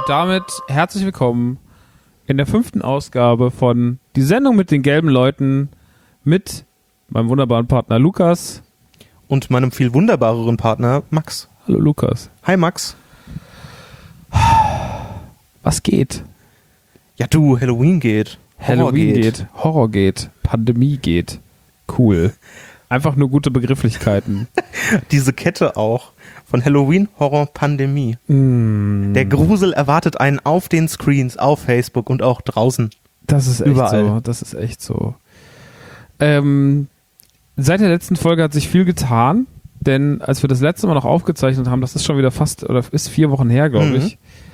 damit herzlich willkommen in der 5. Ausgabe von Die Sendung mit den gelben Leuten mit meinem wunderbaren Partner Lukas. Und meinem viel wunderbareren Partner Max. Hallo Lukas. Hi Max. Was geht? Ja du, Halloween geht. Halloween geht. Horror geht. Pandemie geht. Cool. Einfach nur gute Begrifflichkeiten. Diese Kette auch. Von Halloween, Horror, Pandemie. Der Grusel erwartet einen auf den Screens, auf Facebook und auch draußen. Das ist echt überall. so. Das ist echt so. Seit der letzten Folge hat sich viel getan, denn als wir das letzte Mal noch aufgezeichnet haben, das ist schon wieder ist 4 Wochen her, glaube ich.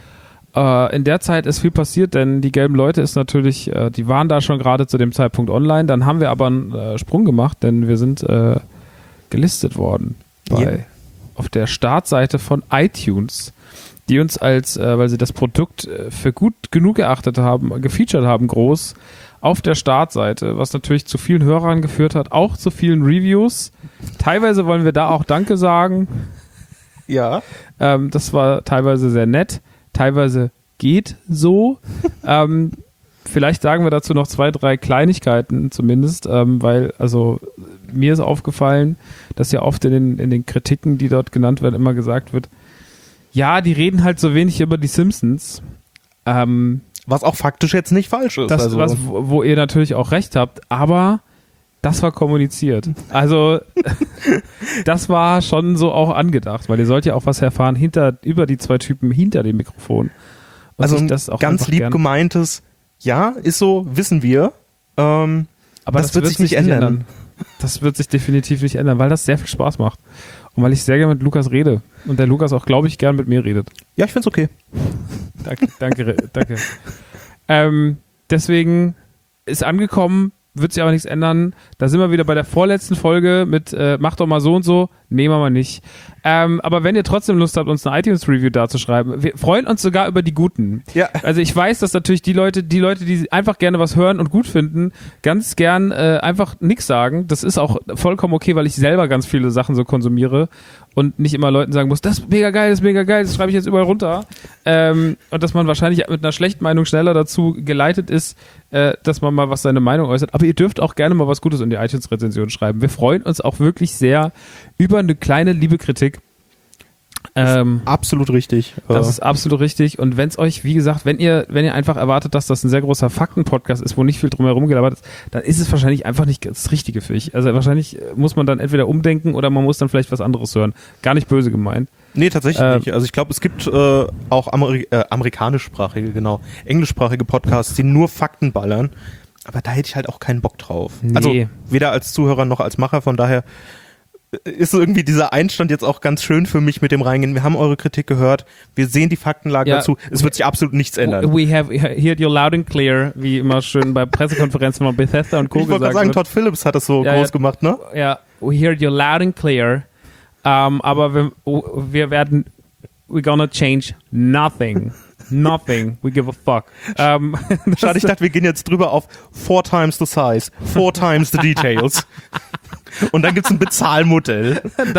In der Zeit ist viel passiert, denn die gelben Leute ist natürlich, die waren da schon gerade zu dem Zeitpunkt online. Dann haben wir aber einen Sprung gemacht, denn wir sind gelistet worden auf der Startseite von iTunes, die uns weil sie das Produkt für gut genug erachtet haben, gefeatured haben, groß auf der Startseite, was natürlich zu vielen Hörern geführt hat, auch zu vielen Reviews. Teilweise wollen wir da auch Danke sagen. Ja. Das war teilweise sehr nett. Teilweise geht so. Vielleicht sagen wir dazu noch 2, 3 Kleinigkeiten zumindest, weil, also mir ist aufgefallen, dass ja oft in den Kritiken, die dort genannt werden, immer gesagt wird, ja, die reden halt so wenig über die Simpsons. Was auch faktisch jetzt nicht falsch ist. Das, wo ihr natürlich auch recht habt, aber das war kommuniziert. Also das war schon so auch angedacht, weil ihr sollt ja auch was erfahren über die 2 Typen hinter dem Mikrofon. Und also das auch ganz lieb gemeintes, ja, ist so, wissen wir. Aber das wird sich nicht ändern. Das wird sich definitiv nicht ändern, weil das sehr viel Spaß macht. Und weil ich sehr gerne mit Lukas rede. Und der Lukas auch, glaube ich, gern mit mir redet. Ja, ich find's okay. Danke. Deswegen ist angekommen, wird sich aber nichts ändern. Da sind wir wieder bei der vorletzten Folge mit mach doch mal so und so. Nehmen wir mal nicht. Aber wenn ihr trotzdem Lust habt, uns eine iTunes-Review da zu schreiben, wir freuen uns sogar über die guten. Ja. Also ich weiß, dass natürlich die Leute, die einfach gerne was hören und gut finden, ganz gern einfach nichts sagen. Das ist auch vollkommen okay, weil ich selber ganz viele Sachen so konsumiere und nicht immer Leuten sagen muss, das ist mega geil, das schreibe ich jetzt überall runter. Und dass man wahrscheinlich mit einer schlechten Meinung schneller dazu geleitet ist, dass man mal seine Meinung äußert. Aber ihr dürft auch gerne mal was Gutes in die iTunes-Rezension schreiben. Wir freuen uns auch wirklich sehr über eine kleine liebe Kritik. Absolut richtig. Das ist absolut richtig. Und wenn es euch, wie gesagt, wenn ihr einfach erwartet, dass das ein sehr großer Fakten-Podcast ist, wo nicht viel drumherum gelabert ist, dann ist es wahrscheinlich einfach nicht das Richtige für euch. Also wahrscheinlich muss man dann entweder umdenken oder man muss dann vielleicht was anderes hören. Gar nicht böse gemeint. Nee, tatsächlich nicht. Also ich glaube, es gibt auch amerikanischsprachige, englischsprachige Podcasts, die nur Fakten ballern. Aber da hätte ich halt auch keinen Bock drauf. Nee. Also weder als Zuhörer noch als Macher, von daher ist irgendwie dieser Einstand jetzt auch ganz schön für mich mit dem Reingehen. Wir haben eure Kritik gehört, wir sehen die Faktenlage dazu, es wird sich absolut nichts ändern. We have heard you loud and clear, wie immer schön bei Pressekonferenzen von Bethesda und Co. Ich wollte gerade sagen, Todd Phillips hat das so groß gemacht, ne? Ja, we heard you loud and clear, aber wir werden, we're gonna change nothing. Nothing. We give a fuck. Schade, ich dachte, wir gehen jetzt drüber auf 4 times the size, 4 times the details. Und dann gibt's ein Bezahlmodell.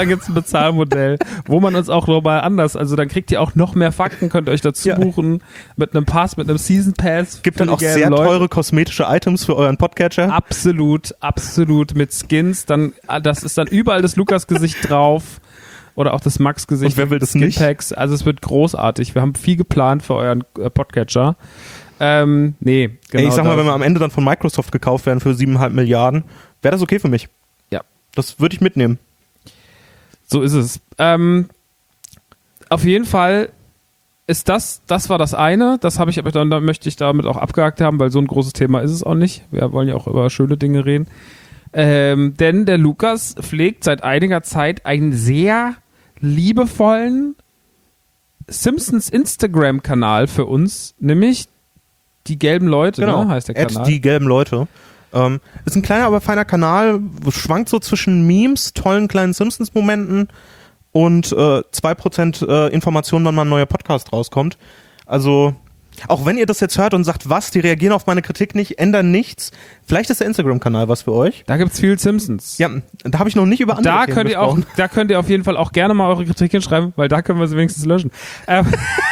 Wo man uns auch nochmal anders, also dann kriegt ihr auch noch mehr Fakten, könnt ihr euch dazu buchen, mit einem Pass, mit einem Season Pass. Gibt dann auch sehr teure kosmetische Items für euren Podcatcher. Absolut, mit Skins, das ist dann überall das Lukas-Gesicht drauf. Oder auch das Max-Gesicht. Und wer will das nicht? Skinpacks. Also es wird großartig. Wir haben viel geplant für euren Podcatcher. Nee, genau. Ich sag mal, wenn wir am Ende dann von Microsoft gekauft werden für 7,5 Milliarden, wäre das okay für mich. Ja. Das würde ich mitnehmen. So ist es. Auf jeden Fall ist das war das eine. Das habe ich aber dann möchte ich damit auch abgehakt haben, weil so ein großes Thema ist es auch nicht. Wir wollen ja auch über schöne Dinge reden. Denn der Lukas pflegt seit einiger Zeit einen sehr liebevollen Simpsons Instagram-Kanal für uns, nämlich die gelben Leute, ne, heißt der Kanal. Die gelben Leute. Ist ein kleiner, aber feiner Kanal, schwankt so zwischen Memes, tollen kleinen Simpsons-Momenten und 2% Informationen, wann mal ein neuer Podcast rauskommt. Also auch wenn ihr das jetzt hört und sagt, was, die reagieren auf meine Kritik nicht, ändern nichts, vielleicht ist der Instagram-Kanal was für euch. Da gibt's viel Simpsons. Ja, da habe ich noch nicht über andere Themen gesprochen. Da könnt ihr auf jeden Fall auch gerne mal eure Kritik hinschreiben, weil da können wir sie wenigstens löschen.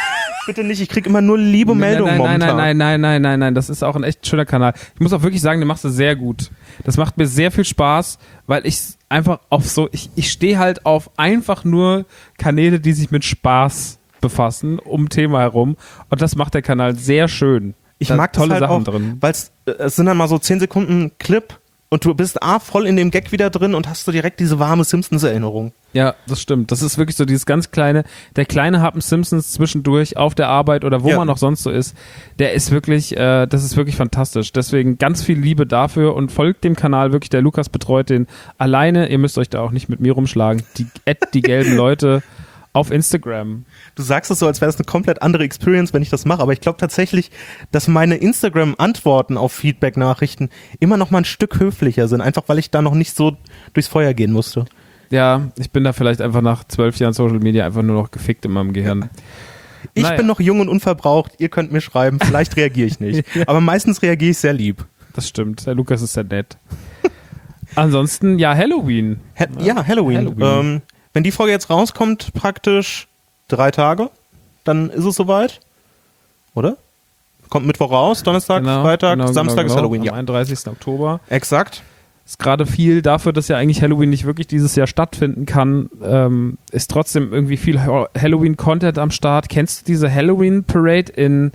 Bitte nicht, ich krieg immer nur liebe Meldungen momentan. Nein, das ist auch ein echt schöner Kanal. Ich muss auch wirklich sagen, den machst du sehr gut. Das macht mir sehr viel Spaß, weil ich einfach auf so, ich stehe halt auf einfach nur Kanäle, die sich mit Spaß befassen, um Thema herum. Und das macht der Kanal sehr schön. Ich mag tolle das halt Sachen auch, drin. weil es sind dann mal so 10 Sekunden Clip und du bist voll in dem Gag wieder drin und hast so direkt diese warme Simpsons-Erinnerung. Ja, das stimmt. Das ist wirklich so dieses ganz kleine, der kleine Happen Simpsons zwischendurch auf der Arbeit oder wo man auch sonst so ist, der ist wirklich, das ist wirklich fantastisch. Deswegen ganz viel Liebe dafür und folgt dem Kanal wirklich. Der Lukas betreut den alleine. Ihr müsst euch da auch nicht mit mir rumschlagen. Die gelben Leute auf Instagram. Du sagst es so, als wäre das eine komplett andere Experience, wenn ich das mache, aber ich glaube tatsächlich, dass meine Instagram-Antworten auf Feedback-Nachrichten immer noch mal ein Stück höflicher sind, einfach weil ich da noch nicht so durchs Feuer gehen musste. Ja, ich bin da vielleicht einfach nach 12 Jahren Social Media einfach nur noch gefickt in meinem Gehirn. Ich bin noch jung und unverbraucht, ihr könnt mir schreiben, vielleicht reagiere ich nicht. Aber meistens reagiere ich sehr lieb. Das stimmt, der Lukas ist sehr nett. Ansonsten, ja, Halloween. Halloween. Wenn die Folge jetzt rauskommt, praktisch 3 Tage, dann ist es soweit, oder? Kommt Mittwoch raus, Donnerstag, Freitag, Samstag ist Halloween. Am 31. Oktober. Exakt. Ist gerade viel dafür, dass ja eigentlich Halloween nicht wirklich dieses Jahr stattfinden kann, ist trotzdem irgendwie viel Halloween-Content am Start. Kennst du diese Halloween-Parade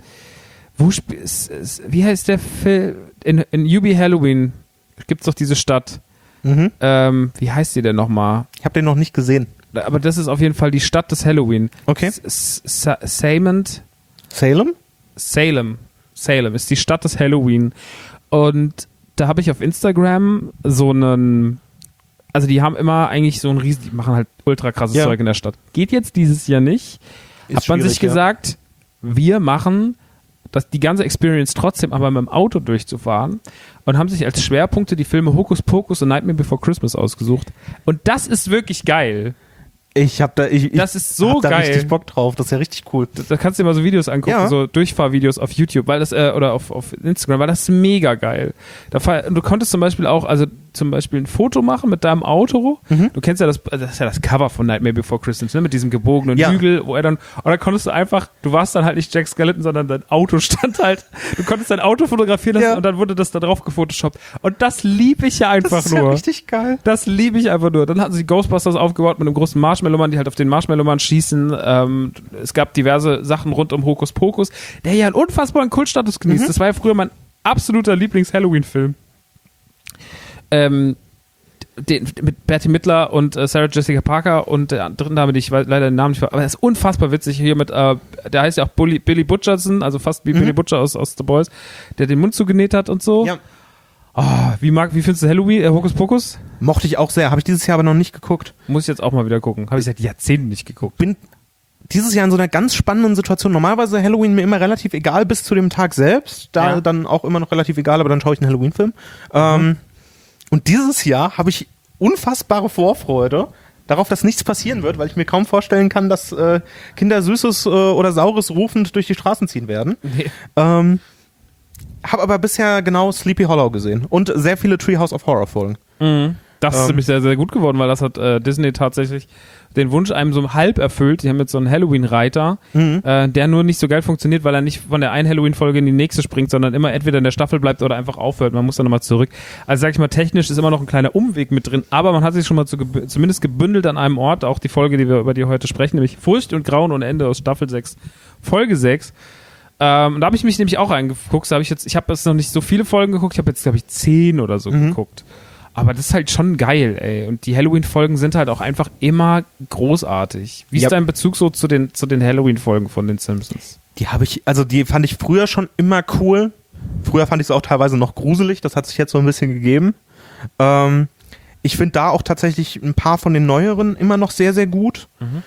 wie heißt der Film? In UB Halloween gibt es doch diese Stadt. Mhm. Wie heißt die denn nochmal? Ich habe den noch nicht gesehen. Aber das ist auf jeden Fall die Stadt des Halloween. Okay. Salem? Salem ist die Stadt des Halloween. Und da habe ich auf Instagram so einen, also die haben immer eigentlich so einen riesen, die machen halt ultra krasses Zeug in der Stadt. Geht jetzt dieses Jahr nicht. Hat man sich gesagt, wir machen die ganze Experience trotzdem aber mit dem Auto durchzufahren und haben sich als Schwerpunkte die Filme Hokus Pokus und Nightmare Before Christmas ausgesucht. Und das ist wirklich geil. Das ist so geil. Da richtig Bock drauf, das ist ja richtig cool. Da kannst du dir mal so Videos angucken, so Durchfahrvideos auf YouTube, weil das, oder auf Instagram, weil das ist mega geil. Du konntest zum Beispiel auch, also zum Beispiel ein Foto machen mit deinem Auto. Mhm. Du kennst ja das ist ja das Cover von Nightmare Before Christmas, ne, mit diesem gebogenen Hügel, wo er dann, und dann konntest du einfach, du warst dann halt nicht Jack Skellington, sondern dein Auto stand halt, du konntest dein Auto fotografieren lassen und dann wurde das da drauf gefotoshoppt. Und das liebe ich ja einfach nur. Das ist ja richtig geil. Das liebe ich einfach nur. Dann hatten sie Ghostbusters aufgebaut mit einem großen Marshmallow-Mann, die halt auf den Marshmallow-Mann schießen. Es gab diverse Sachen rund um Hokus Pokus, der ja einen unfassbaren Kultstatus genießt. Das war ja früher mein absoluter Lieblings-Halloween-Film. Mit Betty Midler und Sarah Jessica Parker und der dritten Dame, die ich leider den Namen nicht ver... Aber er ist unfassbar witzig hier mit, der heißt ja auch Billy Butcherson, also fast wie Billy Butcher aus The Boys, der den Mund zugenäht hat und so. Ja. Oh, wie findest du Halloween, Hokus Pokus? Mochte ich auch sehr, habe ich dieses Jahr aber noch nicht geguckt. Muss ich jetzt auch mal wieder gucken. Habe ich seit Jahrzehnten nicht geguckt. Bin dieses Jahr in so einer ganz spannenden Situation. Normalerweise Halloween mir immer relativ egal bis zu dem Tag selbst. Da dann auch immer noch relativ egal, aber dann schaue ich einen Halloween-Film. Und dieses Jahr habe ich unfassbare Vorfreude darauf, dass nichts passieren wird, weil ich mir kaum vorstellen kann, dass Kinder Süßes oder Saures rufend durch die Straßen ziehen werden. Nee. Habe aber bisher genau Sleepy Hollow gesehen und sehr viele Treehouse of Horror Folgen. Mhm. Das ist nämlich sehr, sehr gut geworden, weil das hat Disney tatsächlich den Wunsch einem so halb erfüllt. Die haben jetzt so einen Halloween-Reiter, der nur nicht so geil funktioniert, weil er nicht von der einen Halloween-Folge in die nächste springt, sondern immer entweder in der Staffel bleibt oder einfach aufhört. Man muss dann nochmal zurück. Also sag ich mal, technisch ist immer noch ein kleiner Umweg mit drin, aber man hat sich schon mal zumindest gebündelt an einem Ort. Auch die Folge, über die wir heute sprechen, nämlich Furcht und Grauen ohne Ende aus Staffel 6, Folge 6. Da habe ich mich nämlich auch reingeguckt. Ich habe jetzt noch nicht so viele Folgen geguckt. Ich habe jetzt, glaube ich, 10 oder so geguckt. Aber das ist halt schon geil, ey. Und die Halloween-Folgen sind halt auch einfach immer großartig. Wie ist dein Bezug so zu den Halloween-Folgen von den Simpsons? Die fand ich früher schon immer cool. Früher fand ich es auch teilweise noch gruselig. Das hat sich jetzt so ein bisschen gegeben. Ich finde da auch tatsächlich ein paar von den neueren immer noch sehr, sehr gut.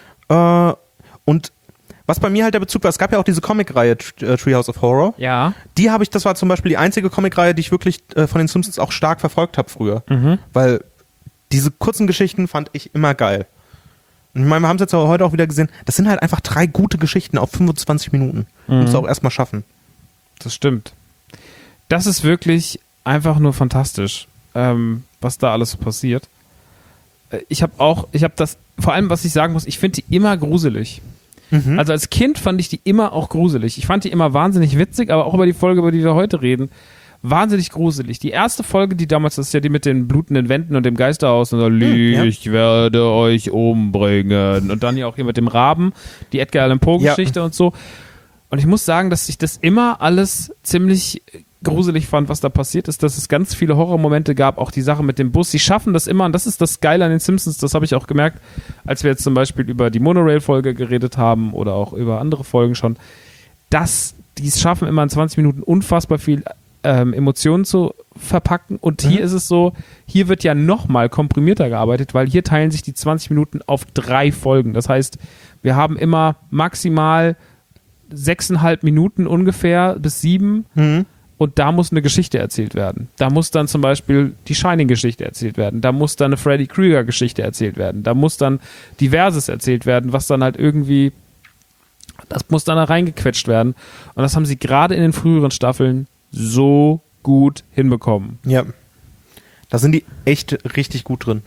Und was bei mir halt der Bezug war, es gab ja auch diese Comic-Reihe Treehouse of Horror. Ja. Das war zum Beispiel die einzige Comic-Reihe, die ich wirklich von den Simpsons auch stark verfolgt habe früher. Weil diese kurzen Geschichten fand ich immer geil. Und ich meine, wir haben es jetzt aber heute auch wieder gesehen, das sind halt einfach 3 gute Geschichten auf 25 Minuten. Musst du auch erstmal schaffen. Das stimmt. Das ist wirklich einfach nur fantastisch, was da alles so passiert. Ich habe das, vor allem, was ich sagen muss, ich finde die immer gruselig. Also als Kind fand ich die immer auch gruselig. Ich fand die immer wahnsinnig witzig, aber auch über die Folge, über die wir heute reden, wahnsinnig gruselig. Die erste Folge, die damals, das ist ja die mit den blutenden Wänden und dem Geisterhaus und so, ich werde euch umbringen. Und dann ja auch hier mit dem Raben, die Edgar Allan Poe-Geschichte und so. Und ich muss sagen, dass ich das immer alles ziemlich gruselig fand, was da passiert ist, dass es ganz viele Horrormomente gab, auch die Sache mit dem Bus. Sie schaffen das immer, und das ist das Geile an den Simpsons, das habe ich auch gemerkt, als wir jetzt zum Beispiel über die Monorail-Folge geredet haben oder auch über andere Folgen schon, dass die es schaffen, immer in 20 Minuten unfassbar viel Emotionen zu verpacken. Und hier ist es so, hier wird ja nochmal komprimierter gearbeitet, weil hier teilen sich die 20 Minuten auf 3 Folgen. Das heißt, wir haben immer maximal 6,5 Minuten ungefähr bis 7. Und da muss eine Geschichte erzählt werden. Da muss dann zum Beispiel die Shining-Geschichte erzählt werden. Da muss dann eine Freddy Krueger-Geschichte erzählt werden. Da muss dann Diverses erzählt werden, was dann halt irgendwie, das muss dann da reingequetscht werden. Und das haben sie gerade in den früheren Staffeln so gut hinbekommen. Ja. Da sind die echt richtig gut drin.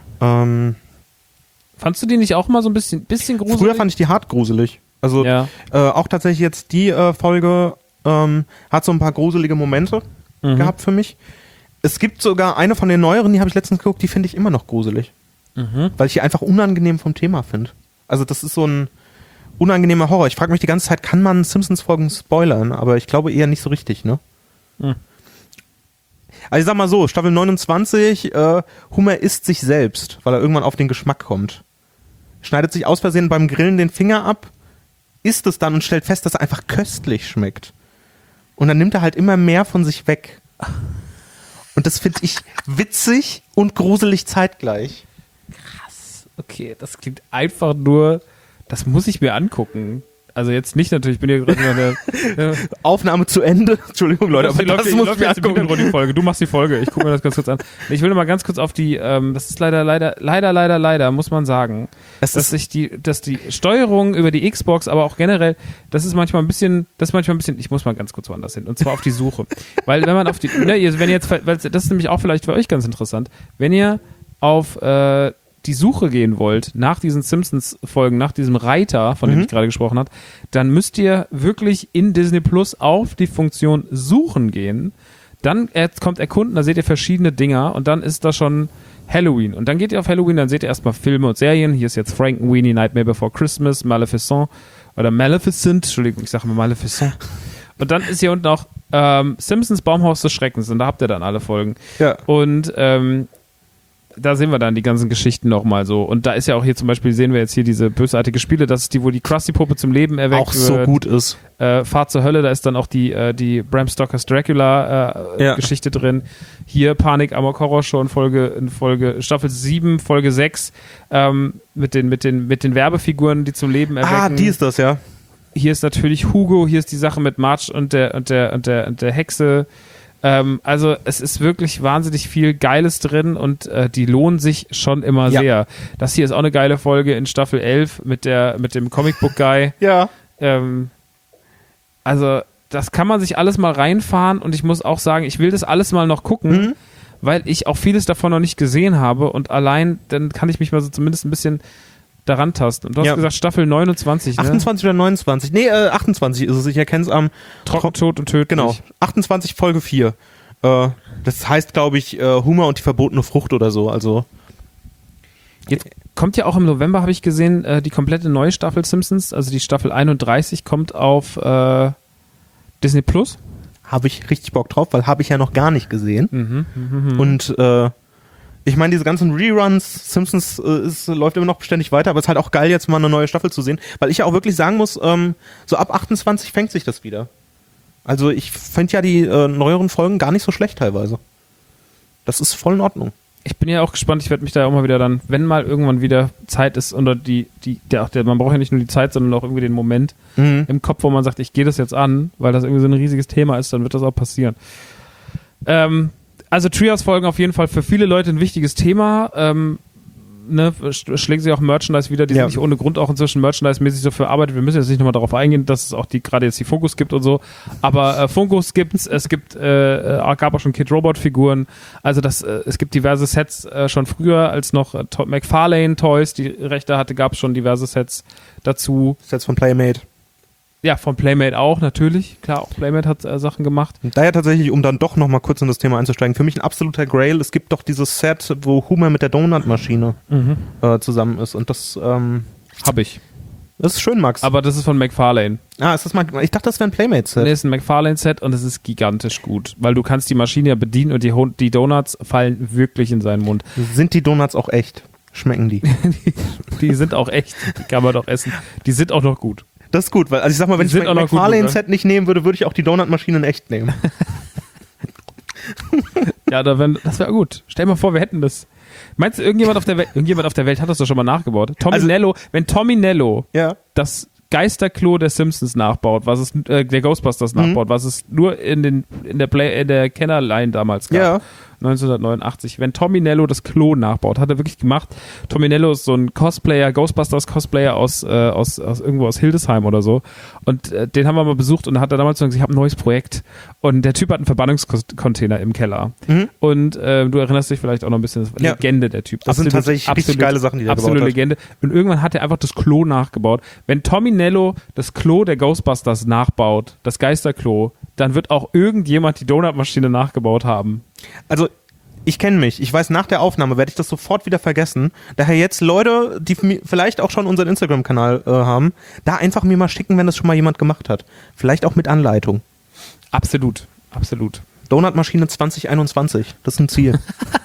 Fandst du die nicht auch mal so ein bisschen gruselig? Früher fand ich die hart gruselig. Also auch tatsächlich jetzt die Folge hat so ein paar gruselige Momente gehabt für mich. Es gibt sogar eine von den neueren, die habe ich letztens geguckt, die finde ich immer noch gruselig. Weil ich die einfach unangenehm vom Thema finde. Also das ist so ein unangenehmer Horror. Ich frage mich die ganze Zeit, kann man Simpsons-Folgen spoilern? Aber ich glaube eher nicht so richtig, ne? Also ich sag mal so, Staffel 29, Homer isst sich selbst, weil er irgendwann auf den Geschmack kommt. Schneidet sich aus Versehen beim Grillen den Finger ab, isst es dann und stellt fest, dass er einfach köstlich schmeckt. Und dann nimmt er halt immer mehr von sich weg. Und das finde ich witzig und gruselig zeitgleich. Krass. Okay, das klingt einfach nur, das muss ich mir angucken. Also jetzt nicht natürlich, ich bin hier gerade Aufnahme zu Ende. Entschuldigung, Leute, aber das muss ich mir angucken. Die Folge. Du machst die Folge, ich gucke mir das ganz kurz an. Ich will noch mal ganz kurz auf die, das ist leider, muss man sagen, dass die Steuerung über die Xbox, aber auch generell, das ist manchmal ein bisschen, ich muss mal ganz kurz woanders hin, und zwar auf die Suche. Weil wenn man auf die, weil das ist nämlich auch vielleicht für euch ganz interessant, wenn ihr auf die Suche gehen wollt nach diesen Simpsons-Folgen, nach diesem Reiter, von dem ich gerade gesprochen habe, dann müsst ihr wirklich in Disney Plus auf die Funktion Suchen gehen. Dann kommt Erkunden, da seht ihr verschiedene Dinger und dann ist da schon Halloween. Und dann geht ihr auf Halloween, dann seht ihr erstmal Filme und Serien. Hier ist jetzt Frankenweenie, Nightmare Before Christmas, Maleficent, Entschuldigung, ich sage mal Maleficent. Und dann ist hier unten auch Simpsons Baumhaus des Schreckens und da habt ihr dann alle Folgen. Ja. Und da sehen wir dann die ganzen Geschichten nochmal so. Und da ist ja auch hier zum Beispiel, sehen wir jetzt hier diese bösartige Spiele, das ist die, wo die Krusty-Puppe zum Leben erweckt auch so gut ist. Fahrt zur Hölle, da ist dann auch die Bram Stokers Dracula-Geschichte drin. Hier Panik, Amok Horror Show in Folge Staffel 7, Folge 6, mit den Werbefiguren, die zum Leben erwecken. Ah, die ist das, ja. Hier ist natürlich Hugo, hier ist die Sache mit Marge und der Hexe. Also es ist wirklich wahnsinnig viel Geiles drin und die lohnen sich schon immer sehr. Das hier ist auch eine geile Folge in Staffel 11 mit dem Comicbook-Guy. Ja. Also das kann man sich alles mal reinfahren und ich muss auch sagen, ich will das alles mal noch gucken, weil ich auch vieles davon noch nicht gesehen habe und allein dann kann ich mich mal so zumindest ein bisschen daran tasten. Und du hast gesagt Staffel 29, ne? 28 oder 29. Nee, 28 ist es. Ich erkenne es am Trocken, Tod und Tödlich. Genau. 28 Folge 4. Das heißt, glaube ich, Homer und die verbotene Frucht oder so. Also jetzt kommt ja auch im November, habe ich gesehen, die komplette neue Staffel Simpsons, also die Staffel 31 kommt auf Disney Plus. Habe ich richtig Bock drauf, weil habe ich ja noch gar nicht gesehen. Und ich meine, diese ganzen Reruns, Simpsons läuft immer noch beständig weiter, aber es ist halt auch geil, jetzt mal eine neue Staffel zu sehen, weil ich ja auch wirklich sagen muss, so ab 28 fängt sich das wieder. Also ich finde ja die neueren Folgen gar nicht so schlecht teilweise. Das ist voll in Ordnung. Ich bin ja auch gespannt, ich werde mich da auch mal wieder dann, wenn mal irgendwann wieder Zeit ist, oder man braucht ja nicht nur die Zeit, sondern auch irgendwie den Moment im Kopf, wo man sagt, ich gehe das jetzt an, weil das irgendwie so ein riesiges Thema ist, dann wird das auch passieren. Also Treehouse-Folgen auf jeden Fall für viele Leute ein wichtiges Thema. schlägt sich auch Merchandise wieder, die sind nicht ohne Grund auch inzwischen Merchandise-mäßig so verarbeitet. Wir müssen jetzt nicht nochmal darauf eingehen, dass es auch gerade jetzt die Funkos gibt und so. Aber Funkos gibt's, es gab auch schon Kid-Robot-Figuren. Also es gibt diverse Sets schon früher, als noch McFarlane Toys die Rechte hatte, gab es schon diverse Sets dazu. Sets von Playmate. Ja, von Playmate auch, natürlich. Klar, auch Playmate hat Sachen gemacht. Und daher tatsächlich, um dann doch nochmal kurz in das Thema einzusteigen, für mich ein absoluter Grail. Es gibt doch dieses Set, wo Homer mit der Donut-Maschine zusammen ist. Und das habe ich. Das ist schön, Max. Aber das ist von McFarlane. Ist das mal? Ich dachte, das wäre ein Playmate-Set. Nee, ist ein McFarlane-Set und es ist gigantisch gut. Weil du kannst die Maschine ja bedienen und die Donuts fallen wirklich in seinen Mund. Sind die Donuts auch echt? Schmecken die? Die sind auch echt. Die kann man doch essen. Die sind auch noch gut. Das ist gut, weil, also ich sag mal, wenn ich mein McFarlane-Set nicht nehmen würde, würde ich auch die Donut-Maschine in echt nehmen. Ja, das wäre gut. Stell dir mal vor, wir hätten das. Meinst du, irgendjemand auf der Welt hat das doch schon mal nachgebaut? Wenn Tommy Nello das Geisterklo der Simpsons nachbaut, was es der Ghostbusters nachbaut, was es nur in der Kennerline damals gab. 1989. Wenn Tommy Nello das Klo nachbaut, hat er wirklich gemacht. Tommy Nello ist so ein Cosplayer, Ghostbusters-Cosplayer aus irgendwo aus Hildesheim oder so. Und den haben wir mal besucht und da hat er damals gesagt, ich habe ein neues Projekt. Und der Typ hat einen Verbannungscontainer im Keller. Und du erinnerst dich vielleicht auch noch ein bisschen, Legende der Typ. Das sind tatsächlich richtig geile Sachen, die er gebaut hat. Absolute Legende. Und irgendwann hat er einfach das Klo nachgebaut. Wenn Tommy Nello das Klo der Ghostbusters nachbaut, das Geisterklo, dann wird auch irgendjemand die Donutmaschine nachgebaut haben. Also, ich kenne mich. Ich weiß, nach der Aufnahme werde ich das sofort wieder vergessen. Daher jetzt Leute, die vielleicht auch schon unseren Instagram-Kanal haben, da einfach mir mal schicken, wenn das schon mal jemand gemacht hat. Vielleicht auch mit Anleitung. Absolut. Donutmaschine 2021. Das ist ein Ziel.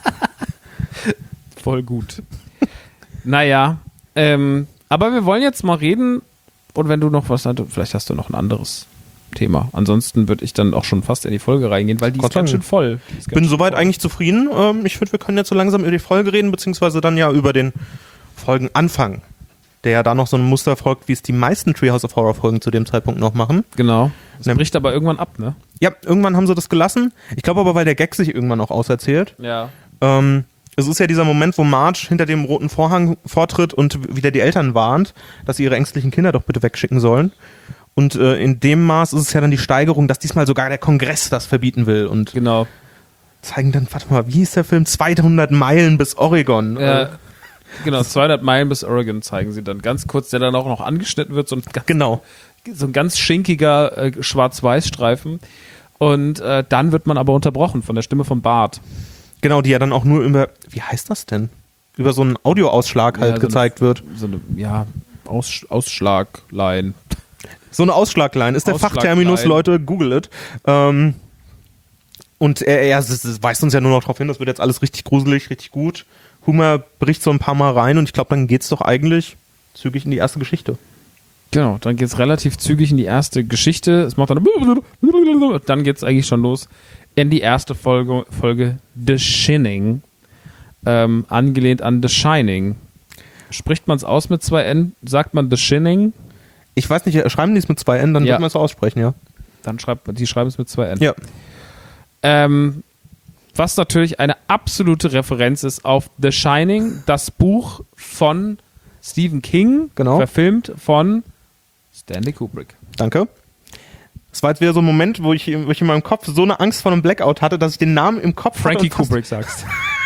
Voll gut. Naja, aber wir wollen jetzt mal reden. Und wenn du noch was hast, vielleicht hast du noch ein anderes Thema. Ansonsten würde ich dann auch schon fast in die Folge reingehen, weil die ist ganz schön voll. Ich bin soweit eigentlich zufrieden. Ich finde, wir können jetzt so langsam über die Folge reden, beziehungsweise dann ja über den Folgenanfang, der ja da noch so ein Muster folgt, wie es die meisten Treehouse of Horror Folgen zu dem Zeitpunkt noch machen. Genau. Das bricht aber irgendwann ab, ne? Ja, irgendwann haben sie das gelassen. Ich glaube aber, weil der Gag sich irgendwann auch auserzählt. Ja. Es ist ja dieser Moment, wo Marge hinter dem roten Vorhang vortritt und wieder die Eltern warnt, dass sie ihre ängstlichen Kinder doch bitte wegschicken sollen. Und in dem Maß ist es ja dann die Steigerung, dass diesmal sogar der Kongress das verbieten will. Und genau. Zeigen dann, warte mal, wie hieß der Film? 200 Meilen bis Oregon. Ja, genau, 200 Meilen bis Oregon zeigen sie dann ganz kurz, der dann auch noch angeschnitten wird. So ein ganz schinkiger Schwarz-Weiß-Streifen. Und dann wird man aber unterbrochen von der Stimme von Bart. Genau, die ja dann auch nur über, wie heißt das denn? Über so einen Audioausschlag halt gezeigt wird. So eine, Ausschlagline. So eine Ausschlagline ist der Fachterminus, Leute, google it. Und er weist uns ja nur noch darauf hin, das wird jetzt alles richtig gruselig, richtig gut. Homer bricht so ein paar Mal rein und ich glaube, dann geht's doch eigentlich zügig in die erste Geschichte. Genau, dann geht's relativ zügig in die erste Geschichte. Es macht dann geht's eigentlich schon los in die erste Folge The Shining, angelehnt an The Shining. Spricht man es aus mit 2 N? Sagt man The Shining? Ich weiß nicht, schreiben die es mit 2 N, dann wird man es so aussprechen, ja. Die schreiben es mit 2 N. Ja. Was natürlich eine absolute Referenz ist auf The Shining, das Buch von Stephen King, verfilmt von Stanley Kubrick. Danke. Es war jetzt wieder so ein Moment, wo ich in meinem Kopf so eine Angst vor einem Blackout hatte, dass ich den Namen im Kopf Frankie Kubrick sagst.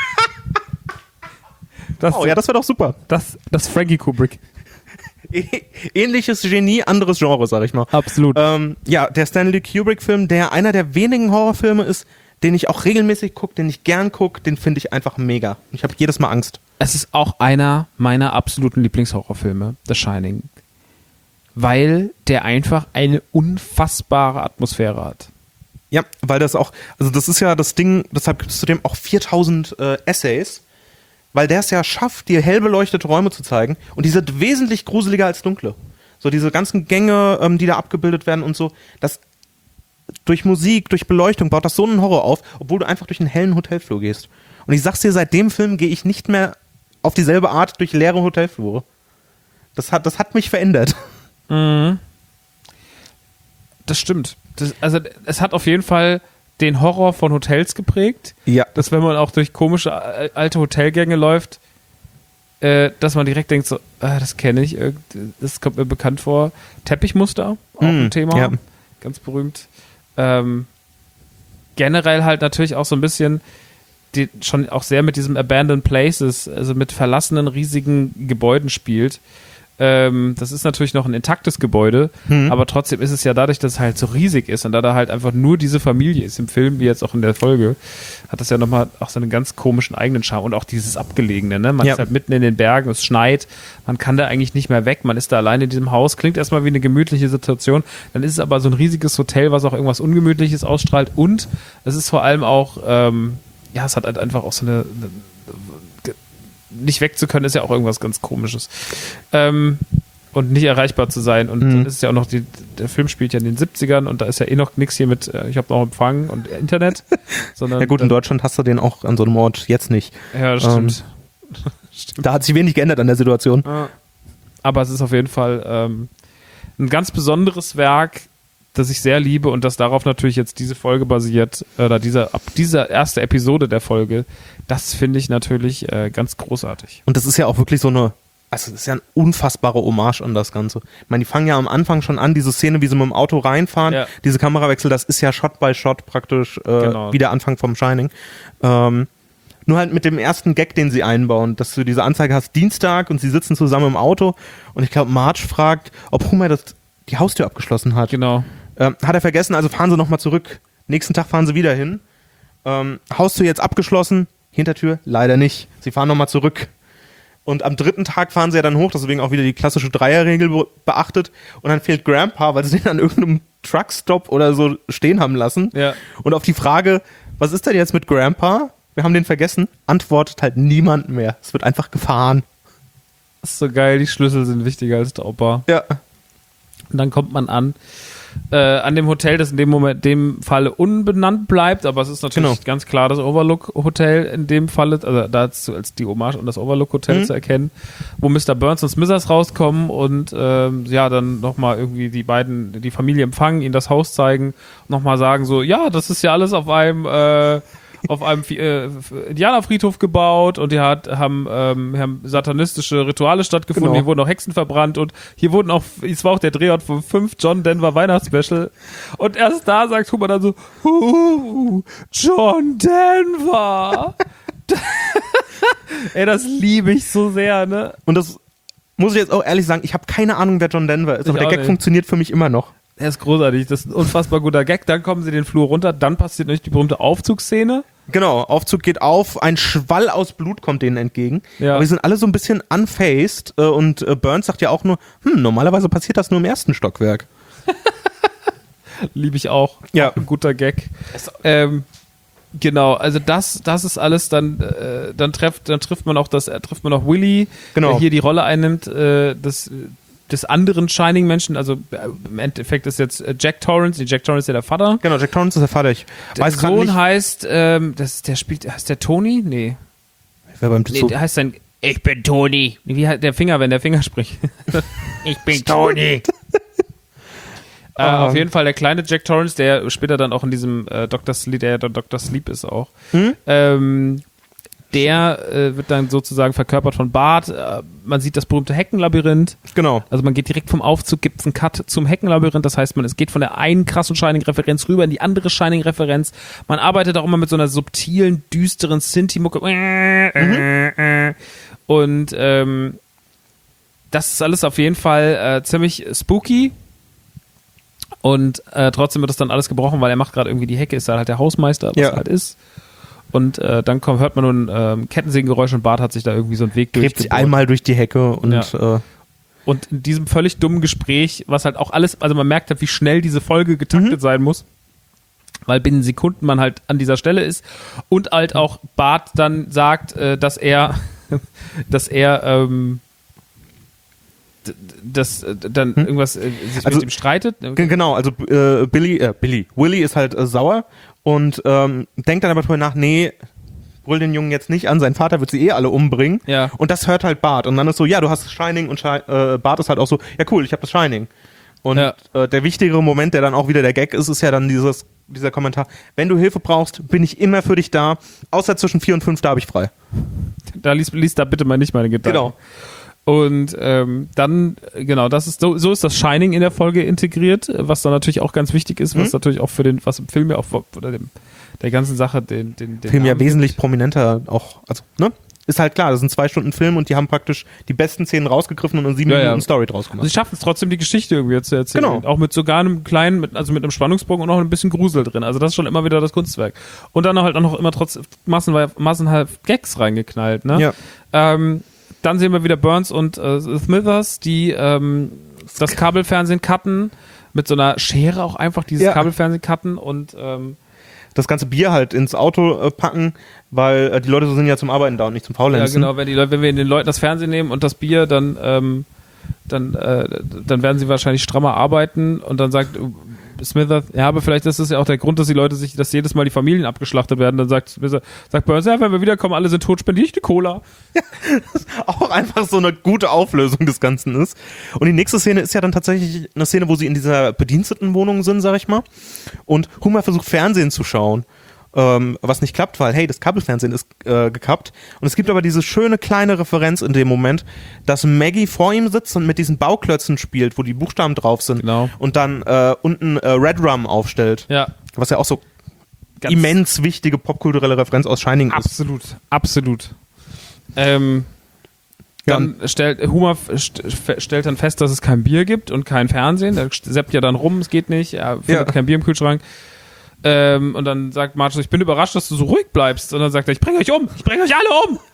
Das wäre doch super. Das Frankie Kubrick. Ähnliches Genie, anderes Genre, sag ich mal. Absolut. Der Stanley Kubrick-Film, der einer der wenigen Horrorfilme ist, den ich auch regelmäßig gucke, den ich gern gucke, den finde ich einfach mega. Ich habe jedes Mal Angst. Es ist auch einer meiner absoluten Lieblingshorrorfilme, The Shining. Weil der einfach eine unfassbare Atmosphäre hat. Ja, weil das auch, also das ist ja das Ding, deshalb gibt es zudem auch 4000 Essays, weil der es ja schafft, dir hell beleuchtete Räume zu zeigen und die sind wesentlich gruseliger als dunkle. So diese ganzen Gänge, die da abgebildet werden und so, das durch Musik, durch Beleuchtung baut das so einen Horror auf, obwohl du einfach durch einen hellen Hotelflur gehst. Und ich sag's dir, seit dem Film gehe ich nicht mehr auf dieselbe Art durch leere Hotelflure. Das hat mich verändert. Mhm. Das stimmt. Es hat auf jeden Fall den Horror von Hotels geprägt. Ja. Dass wenn man auch durch komische alte Hotelgänge läuft, dass man direkt denkt, so, das kenne ich, das kommt mir bekannt vor. Teppichmuster, auch ein Thema, ja. ganz berühmt. Generell halt natürlich auch so ein bisschen schon auch sehr mit diesem Abandoned Places, also mit verlassenen riesigen Gebäuden spielt. Das ist natürlich noch ein intaktes Gebäude, aber trotzdem ist es ja dadurch, dass es halt so riesig ist und da halt einfach nur diese Familie ist im Film, wie jetzt auch in der Folge, hat das ja nochmal auch so einen ganz komischen eigenen Charme und auch dieses Abgelegene, ne? Man ist halt mitten in den Bergen, es schneit, man kann da eigentlich nicht mehr weg, man ist da alleine in diesem Haus, klingt erstmal wie eine gemütliche Situation, dann ist es aber so ein riesiges Hotel, was auch irgendwas Ungemütliches ausstrahlt und es ist vor allem auch, es hat halt einfach auch so eine nicht weg zu können, ist ja auch irgendwas ganz Komisches. Und nicht erreichbar zu sein. Und dann ist es ja auch noch, der Film spielt ja in den 70ern und da ist ja eh noch nichts hier mit, ich habe noch Empfang und Internet. Sondern, ja gut, in Deutschland hast du den auch an so einem Ort jetzt nicht. Ja, das stimmt. Da hat sich wenig geändert an der Situation. Aber es ist auf jeden Fall ein ganz besonderes Werk, das ich sehr liebe und das darauf natürlich jetzt diese Folge basiert, oder dieser erste Episode der Folge, das finde ich natürlich ganz großartig. Und das ist ja auch wirklich so eine, also das ist ja ein unfassbarer Hommage an das Ganze. Ich meine, die fangen ja am Anfang schon an, diese Szene, wie sie mit dem Auto reinfahren, diese Kamerawechsel, das ist ja Shot by Shot praktisch wie der Anfang vom Shining. Nur halt mit dem ersten Gag, den sie einbauen, dass du diese Anzeige hast, Dienstag und sie sitzen zusammen im Auto und ich glaube, Marge fragt, ob Homer die Haustür abgeschlossen hat. Genau. Hat er vergessen, also fahren sie nochmal zurück. Nächsten Tag fahren sie wieder hin. Haustür jetzt abgeschlossen, Hintertür leider nicht. Sie fahren nochmal zurück. Und am 3. Tag fahren sie ja dann hoch, deswegen auch wieder die klassische Dreierregel beachtet. Und dann fehlt Grandpa, weil sie den an irgendeinem Truckstop oder so stehen haben lassen. Ja. Und auf die Frage, was ist denn jetzt mit Grandpa? Wir haben den vergessen. Antwortet halt niemand mehr. Es wird einfach gefahren. Das ist so geil, die Schlüssel sind wichtiger als der Opa. Ja. Und dann kommt man an dem Hotel, das in dem Falle unbenannt bleibt, aber es ist natürlich ganz klar das Overlook Hotel in dem Falle, also dazu als die Hommage an das Overlook Hotel zu erkennen, wo Mr. Burns und Smithers rauskommen und dann nochmal irgendwie die Familie empfangen, ihnen das Haus zeigen, nochmal sagen so, ja, das ist ja alles auf einem Indianerfriedhof gebaut und haben satanistische Rituale stattgefunden, hier wurden auch Hexen verbrannt und hier wurden auch, es war auch der Drehort vom 5 John Denver Weihnachtsspecial und erst da sagt Homer dann so, John Denver. Ey, das liebe ich so sehr, ne? Und das muss ich jetzt auch ehrlich sagen, ich habe keine Ahnung, wer John Denver ist, aber der Gag funktioniert für mich immer noch. Er ist großartig, das ist ein unfassbar guter Gag. Dann kommen sie den Flur runter, dann passiert nämlich die berühmte Aufzugsszene. Genau, Aufzug geht auf, ein Schwall aus Blut kommt denen entgegen. Ja. Aber die sind alle so ein bisschen unfazed und Burns sagt ja auch nur, normalerweise passiert das nur im 1. Stockwerk. Liebe ich auch. Ja. Ein guter Gag. Genau, also das ist alles, dann trifft man auch Willy, der hier die Rolle einnimmt, des anderen Shining-Menschen, also im Endeffekt ist jetzt Jack Torrance, Jack Torrance ist ja der Vater. Genau, Jack Torrance ist der Vater. Der Sohn heißt, heißt der Tony? Nee. Der heißt dann, ich bin Tony. Wie heißt der Finger, wenn der Finger spricht? Ich bin Tony. Auf jeden Fall der kleine Jack Torrance, der später dann auch in diesem Dr. Sleep ist auch. Der wird dann sozusagen verkörpert von Bart. Man sieht das berühmte Heckenlabyrinth. Genau. Also man geht direkt vom Aufzug, gibt es einen Cut zum Heckenlabyrinth. Das heißt, es geht von der einen krassen Shining-Referenz rüber in die andere Shining-Referenz. Man arbeitet auch immer mit so einer subtilen, düsteren Synthi-Mucke. Und das ist alles auf jeden Fall ziemlich spooky. Und trotzdem wird das dann alles gebrochen, weil er macht gerade irgendwie die Hecke, ist halt der Hausmeister, was er halt ist. Und dann hört man nun Kettensägengeräusch und Bart hat sich da irgendwie so einen Weg gräbt sich einmal durch die Hecke und und in diesem völlig dummen Gespräch, was halt auch alles, also man merkt halt, wie schnell diese Folge getaktet sein muss, weil binnen Sekunden man halt an dieser Stelle ist und halt auch Bart dann sagt, dass er irgendwas sich mit ihm streitet. Genau, also Willy ist halt sauer und denkt dann aber drüber nach, nee, brüll den Jungen jetzt nicht an, sein Vater wird sie alle umbringen. Ja. Und das hört halt Bart. Und dann ist so, ja, du hast das Shining und Bart ist halt auch so, ja cool, ich habe das Shining. Und der wichtigere Moment, der dann auch wieder der Gag ist ja dann dieser Kommentar, wenn du Hilfe brauchst, bin ich immer für dich da, außer zwischen 4 und 5, da habe ich frei. da liest da bitte mal nicht meine Gedanken. Genau. Und dann, genau, das ist so ist das Shining in der Folge integriert, was dann natürlich auch ganz wichtig ist, was natürlich auch was im Film ja auch oder der ganzen Sache den Film ja wesentlich prominenter auch, also, ne? Ist halt klar, das ist ein 2 Stunden Film und die haben praktisch die besten Szenen rausgegriffen und eine 7 Minuten Story draus gemacht. Sie schaffen es trotzdem, die Geschichte irgendwie zu erzählen. Genau. Auch mit sogar einem kleinen, mit einem Spannungsbogen und auch ein bisschen Grusel drin. Also das ist schon immer wieder das Kunstwerk. Und dann halt auch noch immer trotzdem massenhaft Gags reingeknallt, ne? Ja. Dann sehen wir wieder Burns und Smithers, die das Kabelfernsehen cutten, mit so einer Schere auch einfach dieses Kabelfernsehen cutten und das ganze Bier halt ins Auto packen, weil die Leute so sind ja zum Arbeiten da und nicht zum Faulenzen. Ja, genau, wenn wir den Leuten das Fernsehen nehmen und das Bier, dann werden sie wahrscheinlich strammer arbeiten und dann sagt Smithers, ja, aber vielleicht ist das ja auch der Grund, dass die Leute dass jedes Mal die Familien abgeschlachtet werden. Dann sagt Burns, ja, wenn wir wiederkommen, alle sind tot, spendiere ich eine Cola. Ja, das auch einfach so eine gute Auflösung des Ganzen ist. Und die nächste Szene ist ja dann tatsächlich eine Szene, wo sie in dieser Bedienstetenwohnung sind, sag ich mal. Und Homer versucht Fernsehen zu schauen. Was nicht klappt, weil, hey, das Kabelfernsehen ist gekappt. Und es gibt aber diese schöne kleine Referenz in dem Moment, dass Maggie vor ihm sitzt und mit diesen Bauklötzen spielt, wo die Buchstaben drauf sind. Genau. Und dann unten Red Rum aufstellt. Ja. Was ja auch so ganz immens wichtige popkulturelle Referenz aus Shining ist. Absolut. Dann stellt Homer stellt dann fest, dass es kein Bier gibt und kein Fernsehen. Er seppt ja dann rum, es geht nicht. Er findet kein Bier im Kühlschrank. Und dann sagt Marge, ich bin überrascht, dass du so ruhig bleibst. Und dann sagt er, ich bringe euch alle um.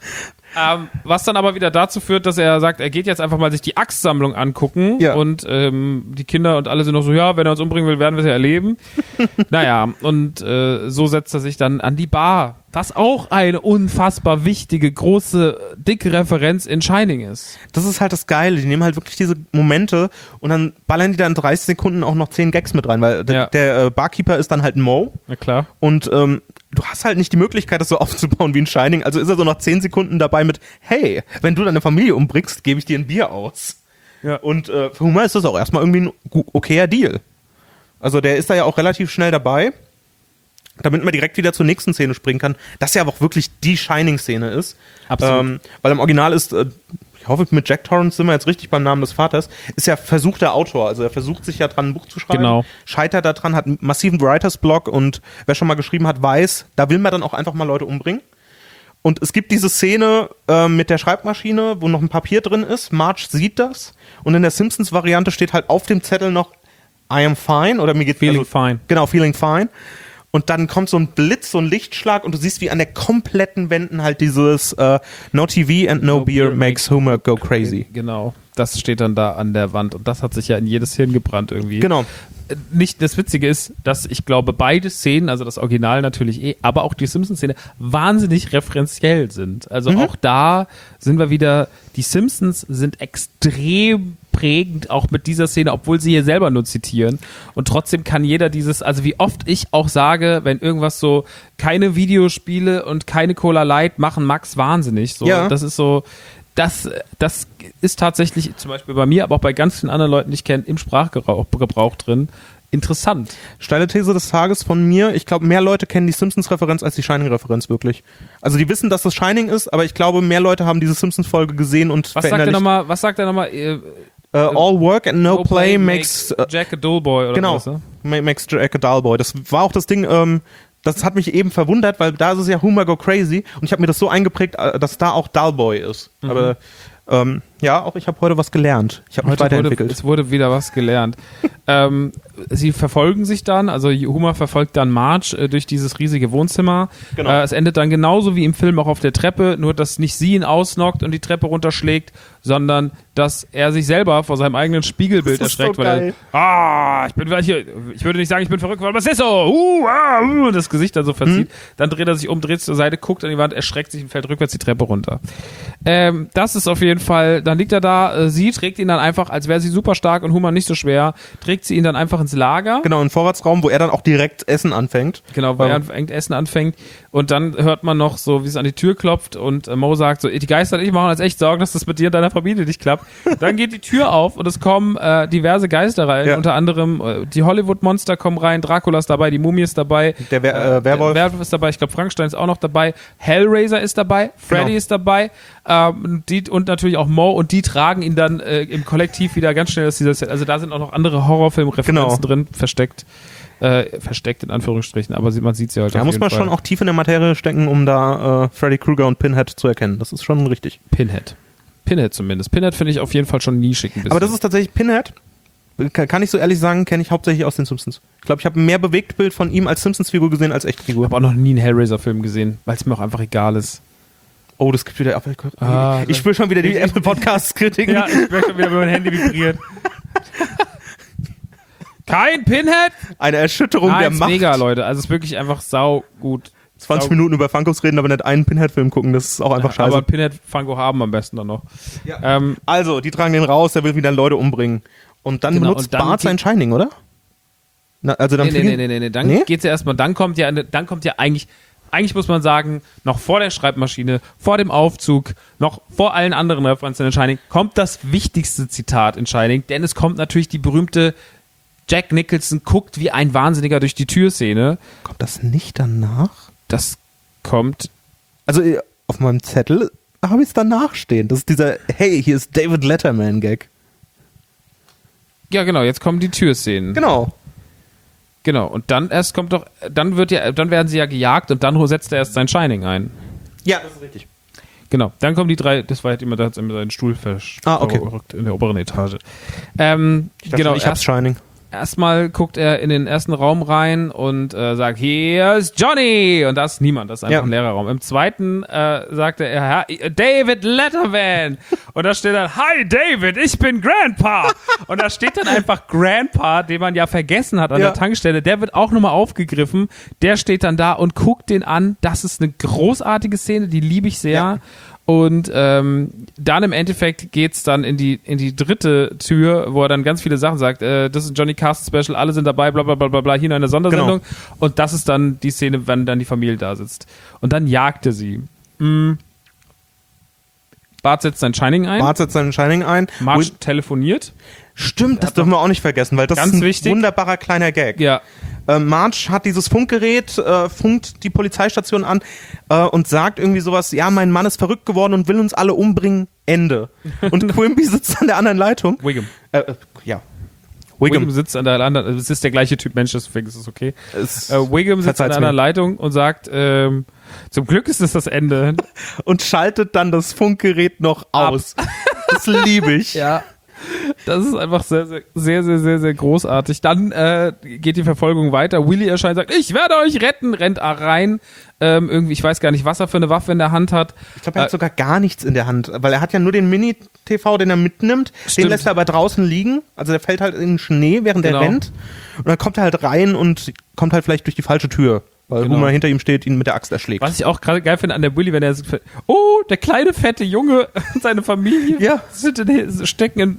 Was dann aber wieder dazu führt, dass er sagt, er geht jetzt einfach mal sich die Axtsammlung angucken. Ja. Und die Kinder und alle sind noch so, ja, wenn er uns umbringen will, werden wir es ja erleben. Naja, und so setzt er sich dann an die Bar. Was auch eine unfassbar wichtige, große, dicke Referenz in Shining ist. Das ist halt das Geile. Die nehmen halt wirklich diese Momente und dann ballern die da in 30 Sekunden auch noch 10 Gags mit rein, weil der Barkeeper ist dann halt ein Mo. Na klar. Und du hast halt nicht die Möglichkeit, das so aufzubauen wie in Shining. Also ist er so nach 10 Sekunden dabei mit, hey, wenn du deine Familie umbringst, gebe ich dir ein Bier aus. Ja. Und für Homer ist das auch erstmal irgendwie ein okayer Deal. Also der ist da ja auch relativ schnell dabei, damit man direkt wieder zur nächsten Szene springen kann, das ja aber auch wirklich die Shining-Szene ist. Absolut. Weil im Original ist, ich hoffe, mit Jack Torrance sind wir jetzt richtig beim Namen des Vaters, ist ja versuchter Autor. Also er versucht sich ja dran, ein Buch zu schreiben, genau. Scheitert daran, hat einen massiven Writers-Block und wer schon mal geschrieben hat, weiß, da will man dann auch einfach mal Leute umbringen. Und es gibt diese Szene mit der Schreibmaschine, wo noch ein Papier drin ist. Marge sieht das und in der Simpsons-Variante steht halt auf dem Zettel noch I am fine oder mir geht's Feeling fine. Genau, feeling fine. Und dann kommt so ein Blitz, so ein Lichtschlag und du siehst, wie an der kompletten Wänden halt dieses No TV and no beer makes Homer go crazy. Genau, das steht dann da an der Wand und das hat sich ja in jedes Hirn gebrannt irgendwie. Genau. Nicht, das Witzige ist, dass ich glaube, beide Szenen, also das Original natürlich aber auch die Simpsons-Szene, wahnsinnig referenziell sind. Also auch da sind wir wieder, die Simpsons sind extrem prägend, auch mit dieser Szene, obwohl sie hier selber nur zitieren. Und trotzdem kann jeder also wie oft ich auch sage, wenn irgendwas so, keine Videospiele und keine Cola Light machen Max wahnsinnig. So, ja. Das ist so, das ist tatsächlich zum Beispiel bei mir, aber auch bei ganz vielen anderen Leuten, die ich kenne, im Sprachgebrauch drin. Interessant. Steile These des Tages von mir. Ich glaube, mehr Leute kennen die Simpsons-Referenz als die Shining-Referenz wirklich. Also die wissen, dass das Shining ist, aber ich glaube, mehr Leute haben diese Simpsons-Folge gesehen und Was sagt er nochmal? All work and no play makes Jack a dull boy oder genau, was? Ne? Makes Jack a dull boy. Das war auch das Ding, das hat mich eben verwundert, weil da ist es ja Homer go crazy und ich habe mir das so eingeprägt, dass da auch dull boy ist. Aber ja, auch ich habe heute was gelernt. Ich habe mich weiterentwickelt. Es wurde wieder was gelernt. Sie verfolgen sich dann, also Homer verfolgt dann Marge durch dieses riesige Wohnzimmer. Genau. Es endet dann genauso wie im Film auch auf der Treppe, nur dass nicht sie ihn ausnockt und die Treppe runterschlägt, sondern dass er sich selber vor seinem eigenen Spiegelbild erschreckt, so weil ich würde nicht sagen, ich bin verrückt, aber es ist so, das Gesicht dann so verzieht. Dann dreht er sich um, dreht zur Seite, guckt an die Wand, erschreckt sich und fällt rückwärts die Treppe runter. Das ist auf jeden Fall, dann liegt er da, sie trägt ihn dann einfach, als wäre sie super stark und Homer nicht so schwer, trägt sie ihn dann einfach ins ins Lager. Genau, in den Vorratsraum, wo er dann auch direkt Essen anfängt. Genau, wo er Essen anfängt. Und dann hört man noch so, wie es an die Tür klopft und Mo sagt so, die Geister und ich machen uns echt Sorgen, dass das mit dir und deiner Familie nicht klappt. Dann geht die Tür auf und es kommen diverse Geister rein. Unter anderem die Hollywood-Monster kommen rein, Dracula ist dabei, die Mumie ist dabei. Der Werwolf. Der Werwolf ist dabei, ich glaube Frankenstein ist auch noch dabei. Hellraiser ist dabei, Freddy ist dabei. Und natürlich auch Mo, und die tragen ihn dann im Kollektiv wieder ganz schnell, also da sind auch noch andere Horrorfilm-Referenzen drin, versteckt in Anführungsstrichen, aber man sieht sie halt. Da muss man schon auch tief in der Materie stecken, um da Freddy Krueger und Pinhead zu erkennen. Das ist schon richtig. Pinhead zumindest. Pinhead finde ich auf jeden Fall schon nischig ein bisschen. Aber das ist tatsächlich Pinhead, kann ich so ehrlich sagen, kenne ich hauptsächlich aus den Simpsons. Ich glaube, ich habe mehr Bewegtbild von ihm als Simpsons-Figur gesehen als Echtfigur. Ich habe auch noch nie einen Hellraiser-Film gesehen, weil es mir auch einfach egal ist. Oh, das gibt wieder Apple. Ich spüre schon wieder die Apple Podcast-Kritiken. Ja, ich spüre schon wieder, wenn mein Handy vibriert. Kein Pinhead? Eine Erschütterung der Macht. Mega, Leute. Also es ist wirklich einfach sau gut. 20 Minuten über Funkos reden, aber nicht einen Pinhead-Film gucken, das ist auch einfach scheiße. Aber Pinhead Funko haben am besten dann noch. Ja. Also, die tragen den raus, der will wieder Leute umbringen. Und dann benutzt Bart sein Shining, oder? Also dann nee. Dann geht's ja erstmal, dann kommt ja eigentlich muss man sagen, noch vor der Schreibmaschine, vor dem Aufzug, noch vor allen anderen Referenzen in Shining, kommt das wichtigste Zitat in Shining, denn es kommt natürlich die berühmte Jack Nicholson guckt wie ein Wahnsinniger durch die Türszene. Kommt das nicht danach? Das kommt... Also auf meinem Zettel habe ich es danach stehen. Das ist dieser Hey, hier ist David Letterman-Gag. Ja, genau, jetzt kommen die Türszenen. Genau, und dann werden sie ja gejagt und dann setzt er erst sein Shining ein. Ja, das ist richtig. Genau, dann kommen die drei, das war halt immer, da hat immer seinen Stuhl verrückt in der oberen Etage. Ich hab's Shining. Erstmal guckt er in den ersten Raum rein und sagt, hier ist Johnny! Und da ist niemand, das ist einfach ein leerer Raum. Im zweiten sagt er, David Letterman! Und da steht dann, hi David, ich bin Grandpa! Und da steht dann einfach Grandpa, den man ja vergessen hat an der Tankstelle. Der wird auch nochmal aufgegriffen. Der steht dann da und guckt den an. Das ist eine großartige Szene, die liebe ich sehr. Ja. Und dann im Endeffekt geht's dann in die dritte Tür, wo er dann ganz viele Sachen sagt. Das ist ein Johnny Carson Special, alle sind dabei, bla bla bla bla bla, hier noch eine Sondersendung. Genau. Und das ist dann die Szene, wenn dann die Familie da sitzt. Und dann jagt er sie. Bart setzt sein Shining ein. Marge telefoniert. Stimmt, das dürfen wir auch nicht vergessen, weil das ist ein wunderbarer kleiner Gag. Ja. Marge hat dieses Funkgerät, funkt die Polizeistation an und sagt irgendwie sowas, ja, mein Mann ist verrückt geworden und will uns alle umbringen, Ende. Und Quimby sitzt an der anderen Leitung. Wiggum sitzt an der anderen, es ist der gleiche Typ Mensch, deswegen ist es okay. Wiggum sitzt an der anderen Leitung und sagt, zum Glück ist es das Ende. Und schaltet dann das Funkgerät noch aus. Das liebe ich. Ja. Das ist einfach sehr, sehr, sehr, sehr, sehr, sehr großartig. Dann geht die Verfolgung weiter. Willy erscheint, sagt, ich werde euch retten, rennt rein. Irgendwie, ich weiß gar nicht, was er für eine Waffe in der Hand hat. Ich glaube, er hat sogar gar nichts in der Hand, weil er hat ja nur den Mini-TV, den er mitnimmt. Stimmt. Den lässt er aber draußen liegen. Also der fällt halt in den Schnee, während er rennt. Und dann kommt er halt rein und kommt halt vielleicht durch die falsche Tür. Weil Homer hinter ihm steht, ihn mit der Axt erschlägt. Was ich auch gerade geil finde an der Willy, wenn er der kleine, fette Junge und seine Familie stecken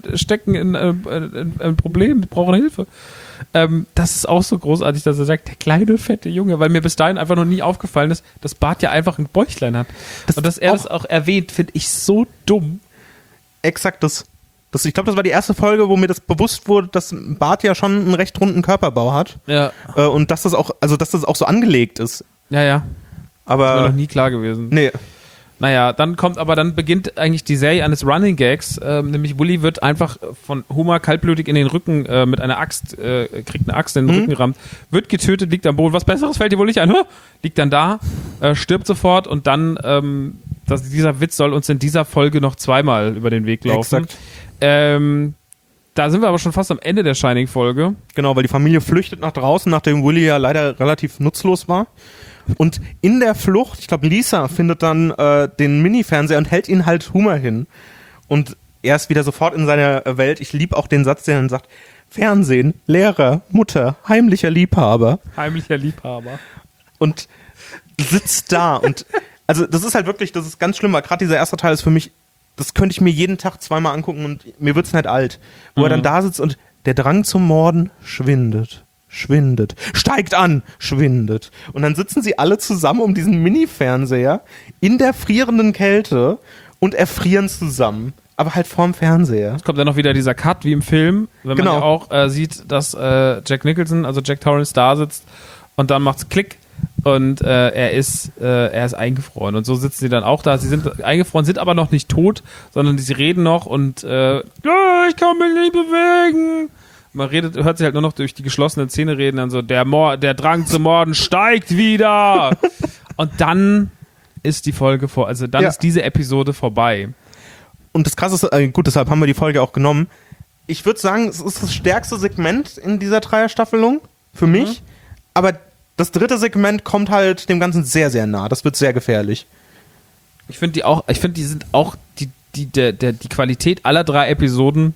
in Problemen, brauchen Hilfe. Das ist auch so großartig, dass er sagt, der kleine, fette Junge, weil mir bis dahin einfach noch nie aufgefallen ist, dass Bart ja einfach ein Bäuchlein hat. Und dass er das auch erwähnt, finde ich so dumm. Exakt das. Ich glaube, das war die erste Folge, wo mir das bewusst wurde, dass Bart ja schon einen recht runden Körperbau hat. Ja. Und dass das auch so angelegt ist. Ja. Aber das war noch nie klar gewesen. Nee. Naja, dann beginnt eigentlich die Serie eines Running Gags, nämlich Willy wird einfach von Homer kaltblütig in den Rücken mit einer Axt, kriegt eine Axt in den Rücken rammt, wird getötet, liegt am Boden. Was Besseres fällt dir wohl nicht ein? Liegt dann da, stirbt sofort und dann, dieser Witz soll uns in dieser Folge noch zweimal über den Weg laufen. Exakt. Da sind wir aber schon fast am Ende der Shining-Folge. Genau, weil die Familie flüchtet nach draußen, nachdem Willy ja leider relativ nutzlos war. Und in der Flucht, ich glaube, Lisa findet dann den Mini-Fernseher und hält ihn halt Homer hin. Und er ist wieder sofort in seiner Welt. Ich liebe auch den Satz, der dann sagt, Fernsehen, Lehrer, Mutter, heimlicher Liebhaber. Heimlicher Liebhaber. Und sitzt da. Und also das ist halt wirklich, das ist ganz schlimm, weil gerade dieser erste Teil ist für mich, das könnte ich mir jeden Tag zweimal angucken und mir wird's nicht alt. Wo er dann da sitzt und Der Drang zum Morden schwindet, steigt an, schwindet. Und dann sitzen sie alle zusammen um diesen Mini-Fernseher in der frierenden Kälte und erfrieren zusammen. Aber halt vorm Fernseher. Es kommt dann noch wieder dieser Cut wie im Film, wenn man ja auch sieht, dass Jack Nicholson, also Jack Torrance, da sitzt und dann macht's Klick und er ist eingefroren. Und so sitzen sie dann auch da. Sie sind eingefroren, sind aber noch nicht tot, sondern sie reden noch und ich kann mich nicht bewegen. Man hört sich halt nur noch durch die geschlossenen Zähne reden, dann so, der Drang zu morden steigt wieder. Und dann ist die Folge ist diese Episode vorbei. Und das Krasse ist, gut, deshalb haben wir die Folge auch genommen. Ich würde sagen, es ist das stärkste Segment in dieser Dreierstaffelung für mich. Aber das dritte Segment kommt halt dem Ganzen sehr, sehr nah. Das wird sehr gefährlich. Ich finde die sind auch die Qualität aller 3 Episoden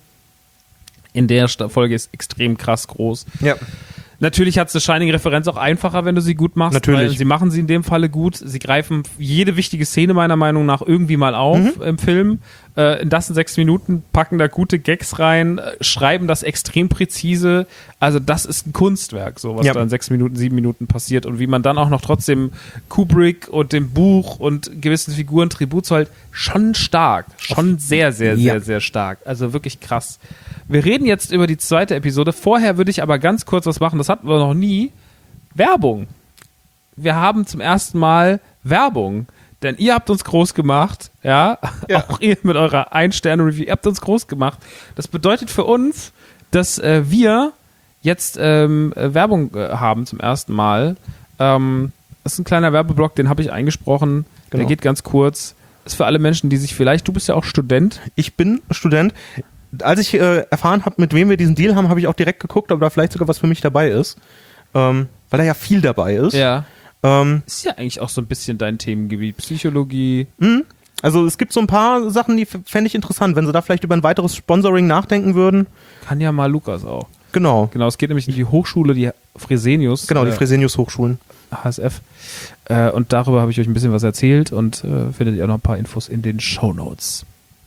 in der Folge ist extrem krass groß. Ja. Natürlich hat es eine Shining-Referenz auch einfacher, wenn du sie gut machst. Natürlich. Weil sie machen sie in dem Falle gut. Sie greifen jede wichtige Szene meiner Meinung nach irgendwie mal auf im Film. In 6 Minuten packen da gute Gags rein, schreiben das extrem präzise. Also das ist ein Kunstwerk, so was da in 6 Minuten, 7 Minuten passiert. Und wie man dann auch noch trotzdem Kubrick und dem Buch und gewissen Figuren Tribut zollt, schon stark. Schon sehr, sehr, sehr, sehr stark. Also wirklich krass. Wir reden jetzt über die zweite Episode. Vorher würde ich aber ganz kurz was machen. Das hatten wir noch nie. Werbung. Wir haben zum ersten Mal Werbung. Denn ihr habt uns groß gemacht. Ja. Auch ihr mit eurer 1-Sterne-Review. Ihr habt uns groß gemacht. Das bedeutet für uns, dass wir jetzt Werbung haben zum ersten Mal. Das ist ein kleiner Werbeblock, den habe ich eingesprochen. Genau. Der geht ganz kurz. Ist für alle Menschen, die sich vielleicht... Du bist ja auch Student. Ich bin Student. Als ich erfahren habe, mit wem wir diesen Deal haben, habe ich auch direkt geguckt, ob da vielleicht sogar was für mich dabei ist. Weil da ja viel dabei ist. Ja. Ist ja eigentlich auch so ein bisschen dein Themengebiet. Psychologie. Also es gibt so ein paar Sachen, die fände ich interessant, wenn sie da vielleicht über ein weiteres Sponsoring nachdenken würden. Kann ja mal Lukas auch. Genau. Genau, es geht nämlich in die Hochschule, die Fresenius. Genau, die Fresenius-Hochschulen. HSF. Und darüber habe ich euch ein bisschen was erzählt und findet ihr auch noch ein paar Infos in den Shownotes.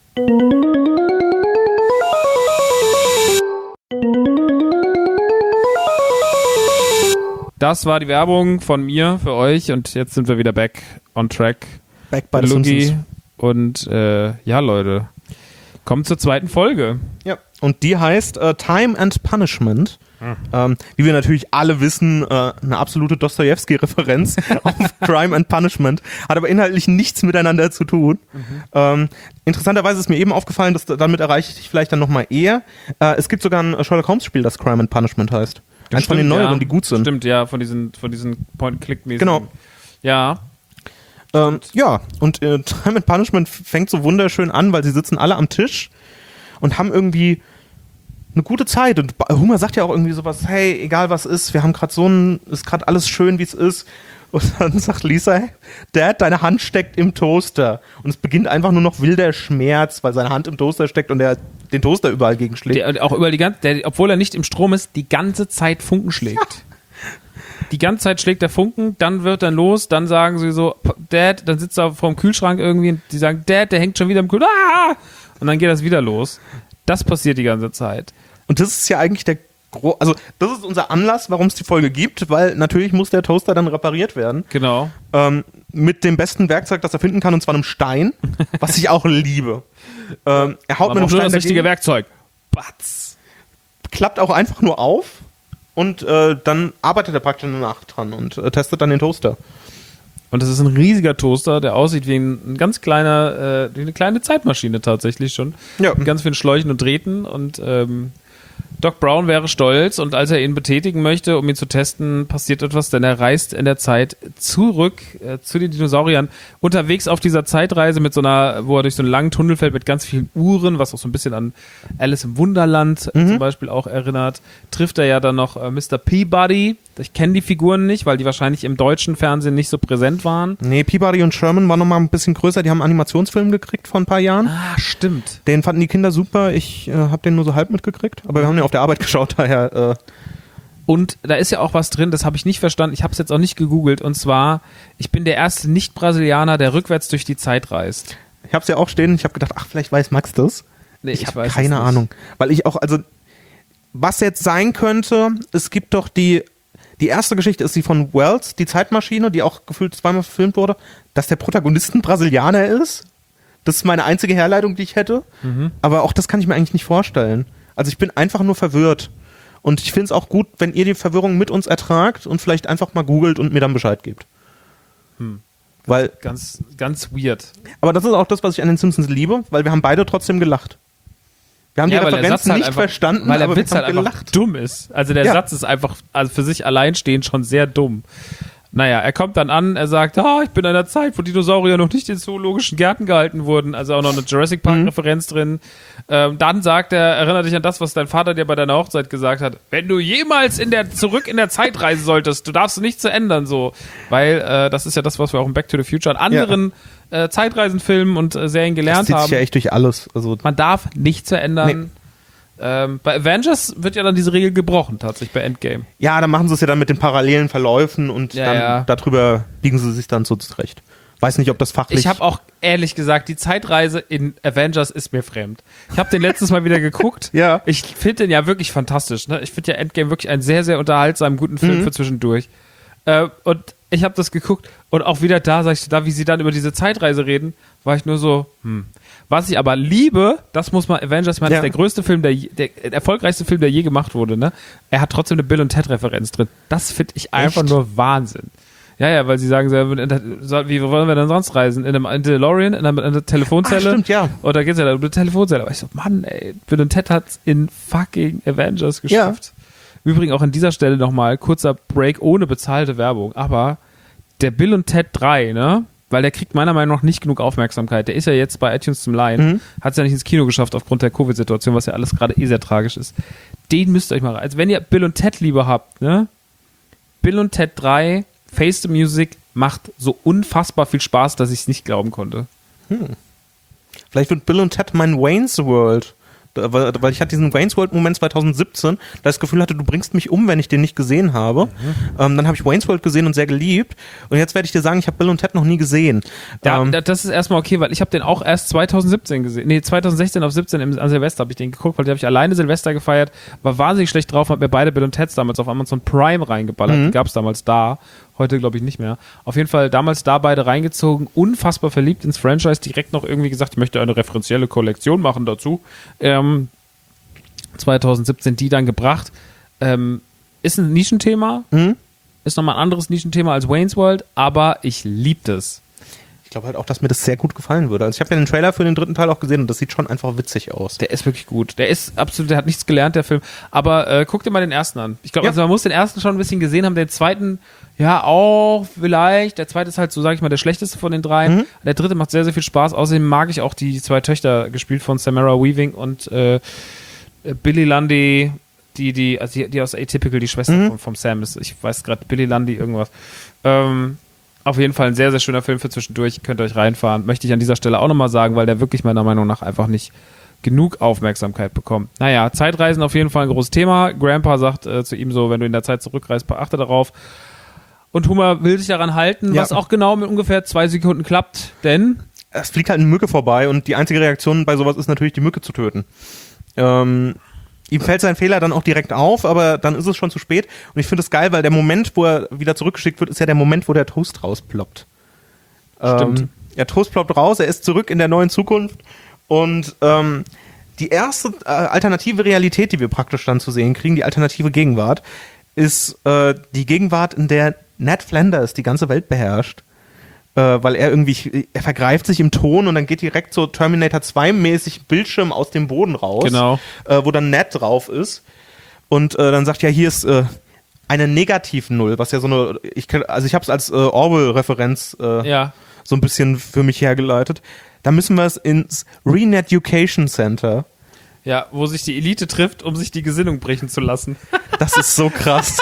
Das war die Werbung von mir für euch und jetzt sind wir wieder back on track. Back by the Simpsons. Und Leute, kommen zur zweiten Folge. Ja, und die heißt Time and Punishment. Wie wir natürlich alle wissen, eine absolute Dostojewski-Referenz auf Crime and Punishment, hat aber inhaltlich nichts miteinander zu tun. Interessanterweise ist mir eben aufgefallen, dass damit erreiche ich vielleicht dann nochmal eher. Es gibt sogar ein Sherlock-Holmes-Spiel, das Crime and Punishment heißt. Eins von den neueren, die gut sind. Stimmt, ja, von diesen Point-Click-mäßigen. Genau. Ja. Und Time and Punishment fängt so wunderschön an, weil sie sitzen alle am Tisch und haben irgendwie eine gute Zeit. Und Homer sagt ja auch irgendwie sowas, hey, egal was ist, wir haben gerade ist gerade alles schön, wie es ist. Und dann sagt Lisa, hey, Dad, deine Hand steckt im Toaster. Und es beginnt einfach nur noch wilder Schmerz, weil seine Hand im Toaster steckt und er den Toaster überall gegenschlägt. Auch obwohl er nicht im Strom ist, die ganze Zeit Funken schlägt. Ja. Die ganze Zeit schlägt der Funken, dann wird er los, dann sagen sie so, Dad, dann sitzt er vor dem Kühlschrank irgendwie und die sagen, Dad, der hängt schon wieder im Kühlschrank. Ah! Und dann geht das wieder los. Das passiert die ganze Zeit. Und das ist ja eigentlich das ist unser Anlass, warum es die Folge gibt, weil natürlich muss der Toaster dann repariert werden. Genau. Mit dem besten Werkzeug, das er finden kann, und zwar einem Stein, was ich auch liebe. Er haut mit einem Stein das richtige Werkzeug. Batz. Klappt auch einfach nur auf und dann arbeitet er praktisch eine Nacht dran und testet dann den Toaster. Und das ist ein riesiger Toaster, der aussieht wie ein ganz kleiner, wie eine kleine Zeitmaschine tatsächlich schon. Ja. Mit ganz vielen Schläuchen und Drähten und Doc Brown wäre stolz und als er ihn betätigen möchte, um ihn zu testen, passiert etwas, denn er reist in der Zeit zurück zu den Dinosauriern. Unterwegs auf dieser Zeitreise wo er durch so einen langen Tunnel fährt mit ganz vielen Uhren, was auch so ein bisschen an Alice im Wunderland zum Beispiel auch erinnert, trifft er ja dann noch Mr. Peabody. Ich kenne die Figuren nicht, weil die wahrscheinlich im deutschen Fernsehen nicht so präsent waren. Nee, Peabody und Sherman waren nochmal ein bisschen größer. Die haben einen Animationsfilm gekriegt vor ein paar Jahren. Ah, stimmt. Den fanden die Kinder super. Ich habe den nur so halb mitgekriegt. Aber wir haben den auf der Arbeit geschaut, daher... Und da ist ja auch was drin, das habe ich nicht verstanden. Ich habe es jetzt auch nicht gegoogelt. Und zwar, ich bin der erste Nicht-Brasilianer, der rückwärts durch die Zeit reist. Ich habe es ja auch stehen. Ich habe gedacht, vielleicht weiß Max das. Nee, ich habe keine Ahnung. Weil ich auch, Was jetzt sein könnte, es gibt doch die erste Geschichte ist die von Wells, die Zeitmaschine, die auch gefühlt zweimal verfilmt wurde, dass der Protagonist ein Brasilianer ist. Das ist meine einzige Herleitung, die ich hätte. Aber auch das kann ich mir eigentlich nicht vorstellen. Also ich bin einfach nur verwirrt. Und ich finde es auch gut, wenn ihr die Verwirrung mit uns ertragt und vielleicht einfach mal googelt und mir dann Bescheid gebt. Weil, ganz weird. Aber das ist auch das, was ich an den Simpsons liebe, weil wir haben beide trotzdem gelacht. Wir haben die Referenz nicht verstanden, weil der aber Witz wir haben halt gelacht. einfach dumm ist. Also der Satz ist einfach für sich alleinstehend schon sehr dumm. Naja, er kommt dann an, er sagt, ich bin in einer Zeit, wo Dinosaurier noch nicht in zoologischen Gärten gehalten wurden, also auch noch eine Jurassic Park-Referenz drin. Dann sagt er, erinnere dich an das, was dein Vater dir bei deiner Hochzeit gesagt hat. Wenn du jemals zurück in der Zeit reisen solltest, du darfst nichts ändern, so. Weil das ist ja das, was wir auch in Back to the Future an anderen Zeitreisenfilmen und Serien gelernt haben. Das zieht sich ja echt durch alles. Also man darf nichts verändern. Nee. Bei Avengers wird ja dann diese Regel gebrochen, tatsächlich bei Endgame. Ja, dann machen sie es ja dann mit den parallelen Verläufen und darüber biegen sie sich dann so zurecht. Weiß nicht, ob das fachlich... Ich habe auch ehrlich gesagt, die Zeitreise in Avengers ist mir fremd. Ich habe den letztes Mal wieder geguckt. Ja. Ich finde den ja wirklich fantastisch. Ne? Ich finde ja Endgame wirklich einen sehr, sehr unterhaltsamen, guten Film für zwischendurch. Und ich habe das geguckt und auch wieder wie sie dann über diese Zeitreise reden, war ich nur so, Was ich aber liebe, das muss man, Avengers, ich meine, das ist der größte Film, der erfolgreichste Film, der je gemacht wurde, ne? Er hat trotzdem eine Bill und Ted Referenz drin. Das finde ich einfach nur Wahnsinn. Ja, weil sie sagen, wie wollen wir denn sonst reisen? In einem DeLorean, in einer Telefonzelle? Stimmt, ja. Oder geht's ja da um eine Telefonzelle? Aber ich so, Mann, ey, Bill und Ted hat's in fucking Avengers geschafft. Ja. Im Übrigen auch an dieser Stelle nochmal, kurzer Break ohne bezahlte Werbung, aber der Bill und Ted 3, ne? Weil der kriegt meiner Meinung nach nicht genug Aufmerksamkeit. Der ist ja jetzt bei iTunes zum Leihen, hat es ja nicht ins Kino geschafft aufgrund der Covid-Situation, was ja alles gerade sehr tragisch ist. Den müsst ihr euch mal rein. Also wenn ihr Bill und Ted lieber habt, ne? Bill und Ted 3, Face the Music, macht so unfassbar viel Spaß, dass ich es nicht glauben konnte. Vielleicht wird Bill und Ted mein Wayne's World. Weil ich hatte diesen Wayne's World-Moment 2017, da ich das Gefühl hatte, du bringst mich um, wenn ich den nicht gesehen habe. Dann habe ich Wayne's World gesehen und sehr geliebt. Und jetzt werde ich dir sagen, ich habe Bill und Ted noch nie gesehen. Das ist erstmal okay, weil ich habe den auch erst 2017 gesehen. Nee, 2016 auf 17 an Silvester habe ich den geguckt, weil den habe ich alleine Silvester gefeiert, war wahnsinnig schlecht drauf, habe mir beide Bill und Teds damals auf Amazon Prime reingeballert. Die gab es damals da. Heute glaube ich nicht mehr. Auf jeden Fall damals da beide reingezogen, unfassbar verliebt ins Franchise, direkt noch irgendwie gesagt, ich möchte eine referenzielle Kollektion machen dazu. 2017 die dann gebracht. Ist ein Nischenthema, ist nochmal ein anderes Nischenthema als Wayne's World, aber ich liebe das. Ich glaube halt auch, dass mir das sehr gut gefallen würde. Also ich habe ja den Trailer für den dritten Teil auch gesehen und das sieht schon einfach witzig aus. Der ist wirklich gut. Der hat nichts gelernt, der Film. Aber guck dir mal den ersten an. Ich glaube, also man muss den ersten schon ein bisschen gesehen haben, den zweiten ja auch vielleicht. Der zweite ist halt so, sage ich mal, der schlechteste von den dreien. Der dritte macht sehr, sehr viel Spaß. Außerdem mag ich auch die zwei Töchter, gespielt von Samara Weaving und Billy Lundy, die aus Atypical, die Schwester vom Sam ist. Ich weiß gerade, Billy Lundy irgendwas. Auf jeden Fall ein sehr, sehr schöner Film für zwischendurch. Könnt ihr euch reinfahren. Möchte ich an dieser Stelle auch nochmal sagen, weil der wirklich meiner Meinung nach einfach nicht genug Aufmerksamkeit bekommt. Naja, Zeitreisen auf jeden Fall ein großes Thema. Grandpa sagt zu ihm so, wenn du in der Zeit zurückreist, achte darauf. Und Homer will sich daran halten, was auch genau mit ungefähr 2 Sekunden klappt, denn es fliegt halt eine Mücke vorbei und die einzige Reaktion bei sowas ist natürlich, die Mücke zu töten. Ihm fällt sein Fehler dann auch direkt auf, aber dann ist es schon zu spät. Und ich finde es geil, weil der Moment, wo er wieder zurückgeschickt wird, ist ja der Moment, wo der Toast rausploppt. Stimmt. Der Toast ploppt raus, er ist zurück in der neuen Zukunft. Und die erste alternative Realität, die wir praktisch dann zu sehen kriegen, die alternative Gegenwart, ist die Gegenwart, in der Ned Flanders die ganze Welt beherrscht. Weil er vergreift sich im Ton und dann geht direkt so Terminator 2 mäßig Bildschirm aus dem Boden raus, genau. Wo dann Ned drauf ist und dann sagt ja, hier ist eine Negativ-Null, was ja so eine, ich habe es als Orwell-Referenz so ein bisschen für mich hergeleitet. Da müssen wir es ins Re-Education Center. Ja, wo sich die Elite trifft, um sich die Gesinnung brechen zu lassen. Das ist so krass.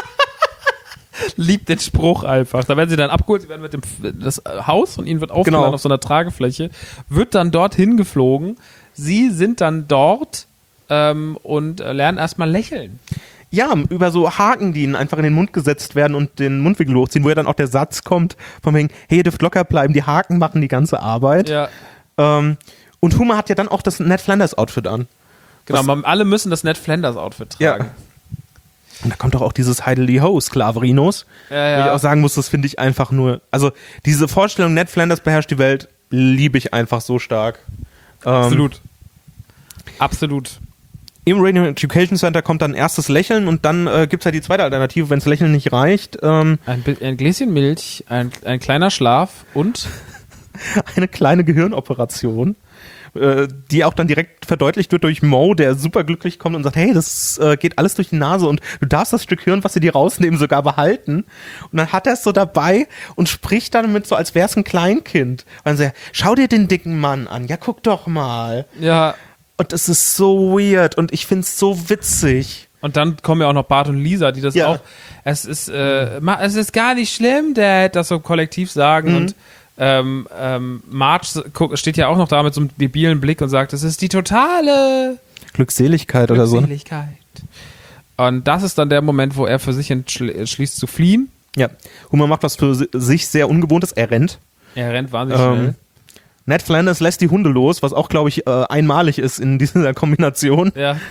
Liebt den Spruch einfach. Da werden sie dann abgeholt, sie werden mit das Haus von ihnen wird aufgeladen auf so einer Tragefläche, wird dann dorthin geflogen. Sie sind dann dort und lernen erstmal lächeln. Ja, über so Haken, die ihnen einfach in den Mund gesetzt werden und den Mundwinkel hochziehen, wo ja dann auch der Satz kommt, von wegen, hey, ihr dürft locker bleiben, die Haken machen die ganze Arbeit. Ja. Und Homer hat ja dann auch das Ned Flanders Outfit an. Genau, alle müssen das Ned Flanders Outfit tragen. Ja. Und da kommt doch auch dieses Heideli Ho Sklaverinos, wo ich auch sagen muss, das finde ich einfach nur, also diese Vorstellung, Ned Flanders beherrscht die Welt, liebe ich einfach so stark. Absolut. Absolut. Im Radio Education Center kommt dann erstes Lächeln und dann gibt es halt die zweite Alternative, wenn das Lächeln nicht reicht. Ein Gläschen Milch, ein kleiner Schlaf und eine kleine Gehirnoperation, die auch dann direkt verdeutlicht wird durch Mo, der super glücklich kommt und sagt, hey, das geht alles durch die Nase und du darfst das Stück Hirn, was sie dir rausnehmen, sogar behalten. Und dann hat er es so dabei und spricht dann mit so, als wäre es ein Kleinkind. Und dann sagt er, schau dir den dicken Mann an, ja, guck doch mal. Ja. Und es ist so weird und ich find's so witzig. Und dann kommen ja auch noch Bart und Lisa, die das auch, es ist gar nicht schlimm, Dad, das so kollektiv sagen und Marge steht ja auch noch da mit so einem debilen Blick und sagt, es ist die totale Glückseligkeit oder so. Glückseligkeit. Und das ist dann der Moment, wo er für sich entschließt zu fliehen. Ja, Homer macht was für sich sehr Ungewohntes, er rennt. Er rennt wahnsinnig schnell. Ned Flanders lässt die Hunde los, was auch, glaube ich, einmalig ist in dieser Kombination. Ja.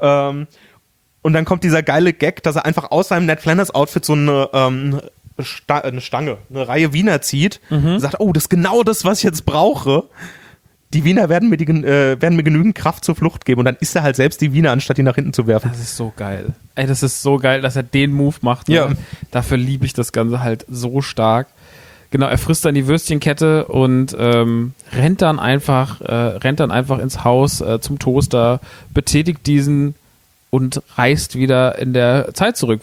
Und dann kommt dieser geile Gag, dass er einfach aus seinem Ned Flanders Outfit so eine Stange, eine Reihe Wiener zieht, sagt, oh, das ist genau das, was ich jetzt brauche. Die Wiener werden mir genügend Kraft zur Flucht geben und dann isst er halt selbst die Wiener, anstatt die nach hinten zu werfen. Das ist so geil. Ey, das ist so geil, dass er den Move macht. Ja. Dafür liebe ich das Ganze halt so stark. Genau, er frisst dann die Würstchenkette und rennt dann einfach ins Haus zum Toaster, betätigt diesen und reist wieder in der Zeit zurück,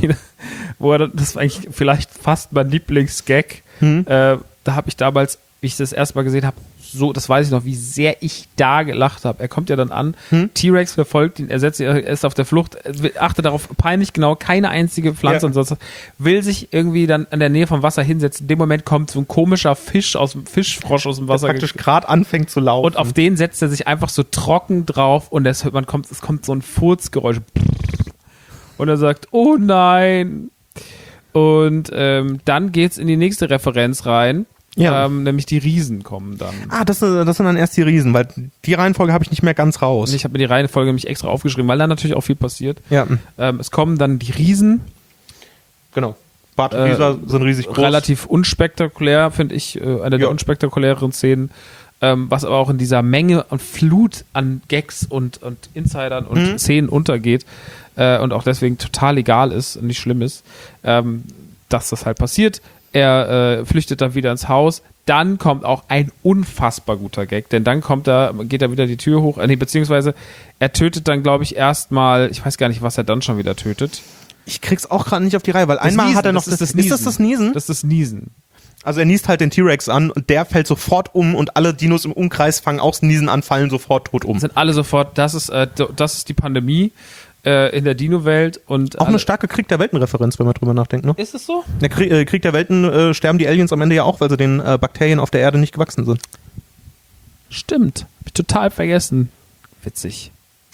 das war eigentlich vielleicht fast mein Lieblingsgag. Da habe ich damals, wie ich das erste Mal gesehen habe, das weiß ich noch, wie sehr ich da gelacht habe. Er kommt ja dann an, T-Rex verfolgt ihn, er ist auf der Flucht, achtet darauf peinlich genau, keine einzige Pflanze und sonst was, will sich irgendwie dann in der Nähe vom Wasser hinsetzen. In dem Moment kommt so ein komischer Fischfrosch aus dem Wasser. Der praktisch gerade anfängt zu laufen. Und auf den setzt er sich einfach so trocken drauf und es kommt so ein Furzgeräusch. Und er sagt, oh nein. Und dann geht's in die nächste Referenz rein. Ja. Nämlich die Riesen kommen dann. Das sind dann erst die Riesen, weil die Reihenfolge habe ich nicht mehr ganz raus. Und ich habe mir die Reihenfolge nämlich extra aufgeschrieben, weil da natürlich auch viel passiert. Ja. Es kommen dann die Riesen. Genau. Bart und Lisa sind riesig groß. Relativ unspektakulär, finde ich, eine der unspektakuläreren Szenen. Was aber auch in dieser Menge und Flut an Gags und Insidern und Szenen untergeht und auch deswegen total egal ist und nicht schlimm ist, dass das halt passiert. Er flüchtet dann wieder ins Haus. Dann kommt auch ein unfassbar guter Gag, denn dann geht er wieder die Tür hoch. Beziehungsweise er tötet dann, glaube ich, erstmal, ich weiß gar nicht, was er dann schon wieder tötet. Ich krieg's auch gerade nicht auf die Reihe, weil einmal Niesen, hat er noch ist das Niesen. Ist das Niesen? Das ist das Niesen. Also er niest halt den T-Rex an und der fällt sofort um und alle Dinos im Umkreis fangen auch das Niesen an, fallen sofort tot um. Sind alle sofort, das ist die Pandemie in der Dino-Welt. Und auch eine starke Krieg der Welten-Referenz, wenn man drüber nachdenkt, ne? Ist es so? Der Krieg der Welten sterben die Aliens am Ende ja auch, weil sie den Bakterien auf der Erde nicht gewachsen sind. Stimmt. Hab ich total vergessen. Witzig.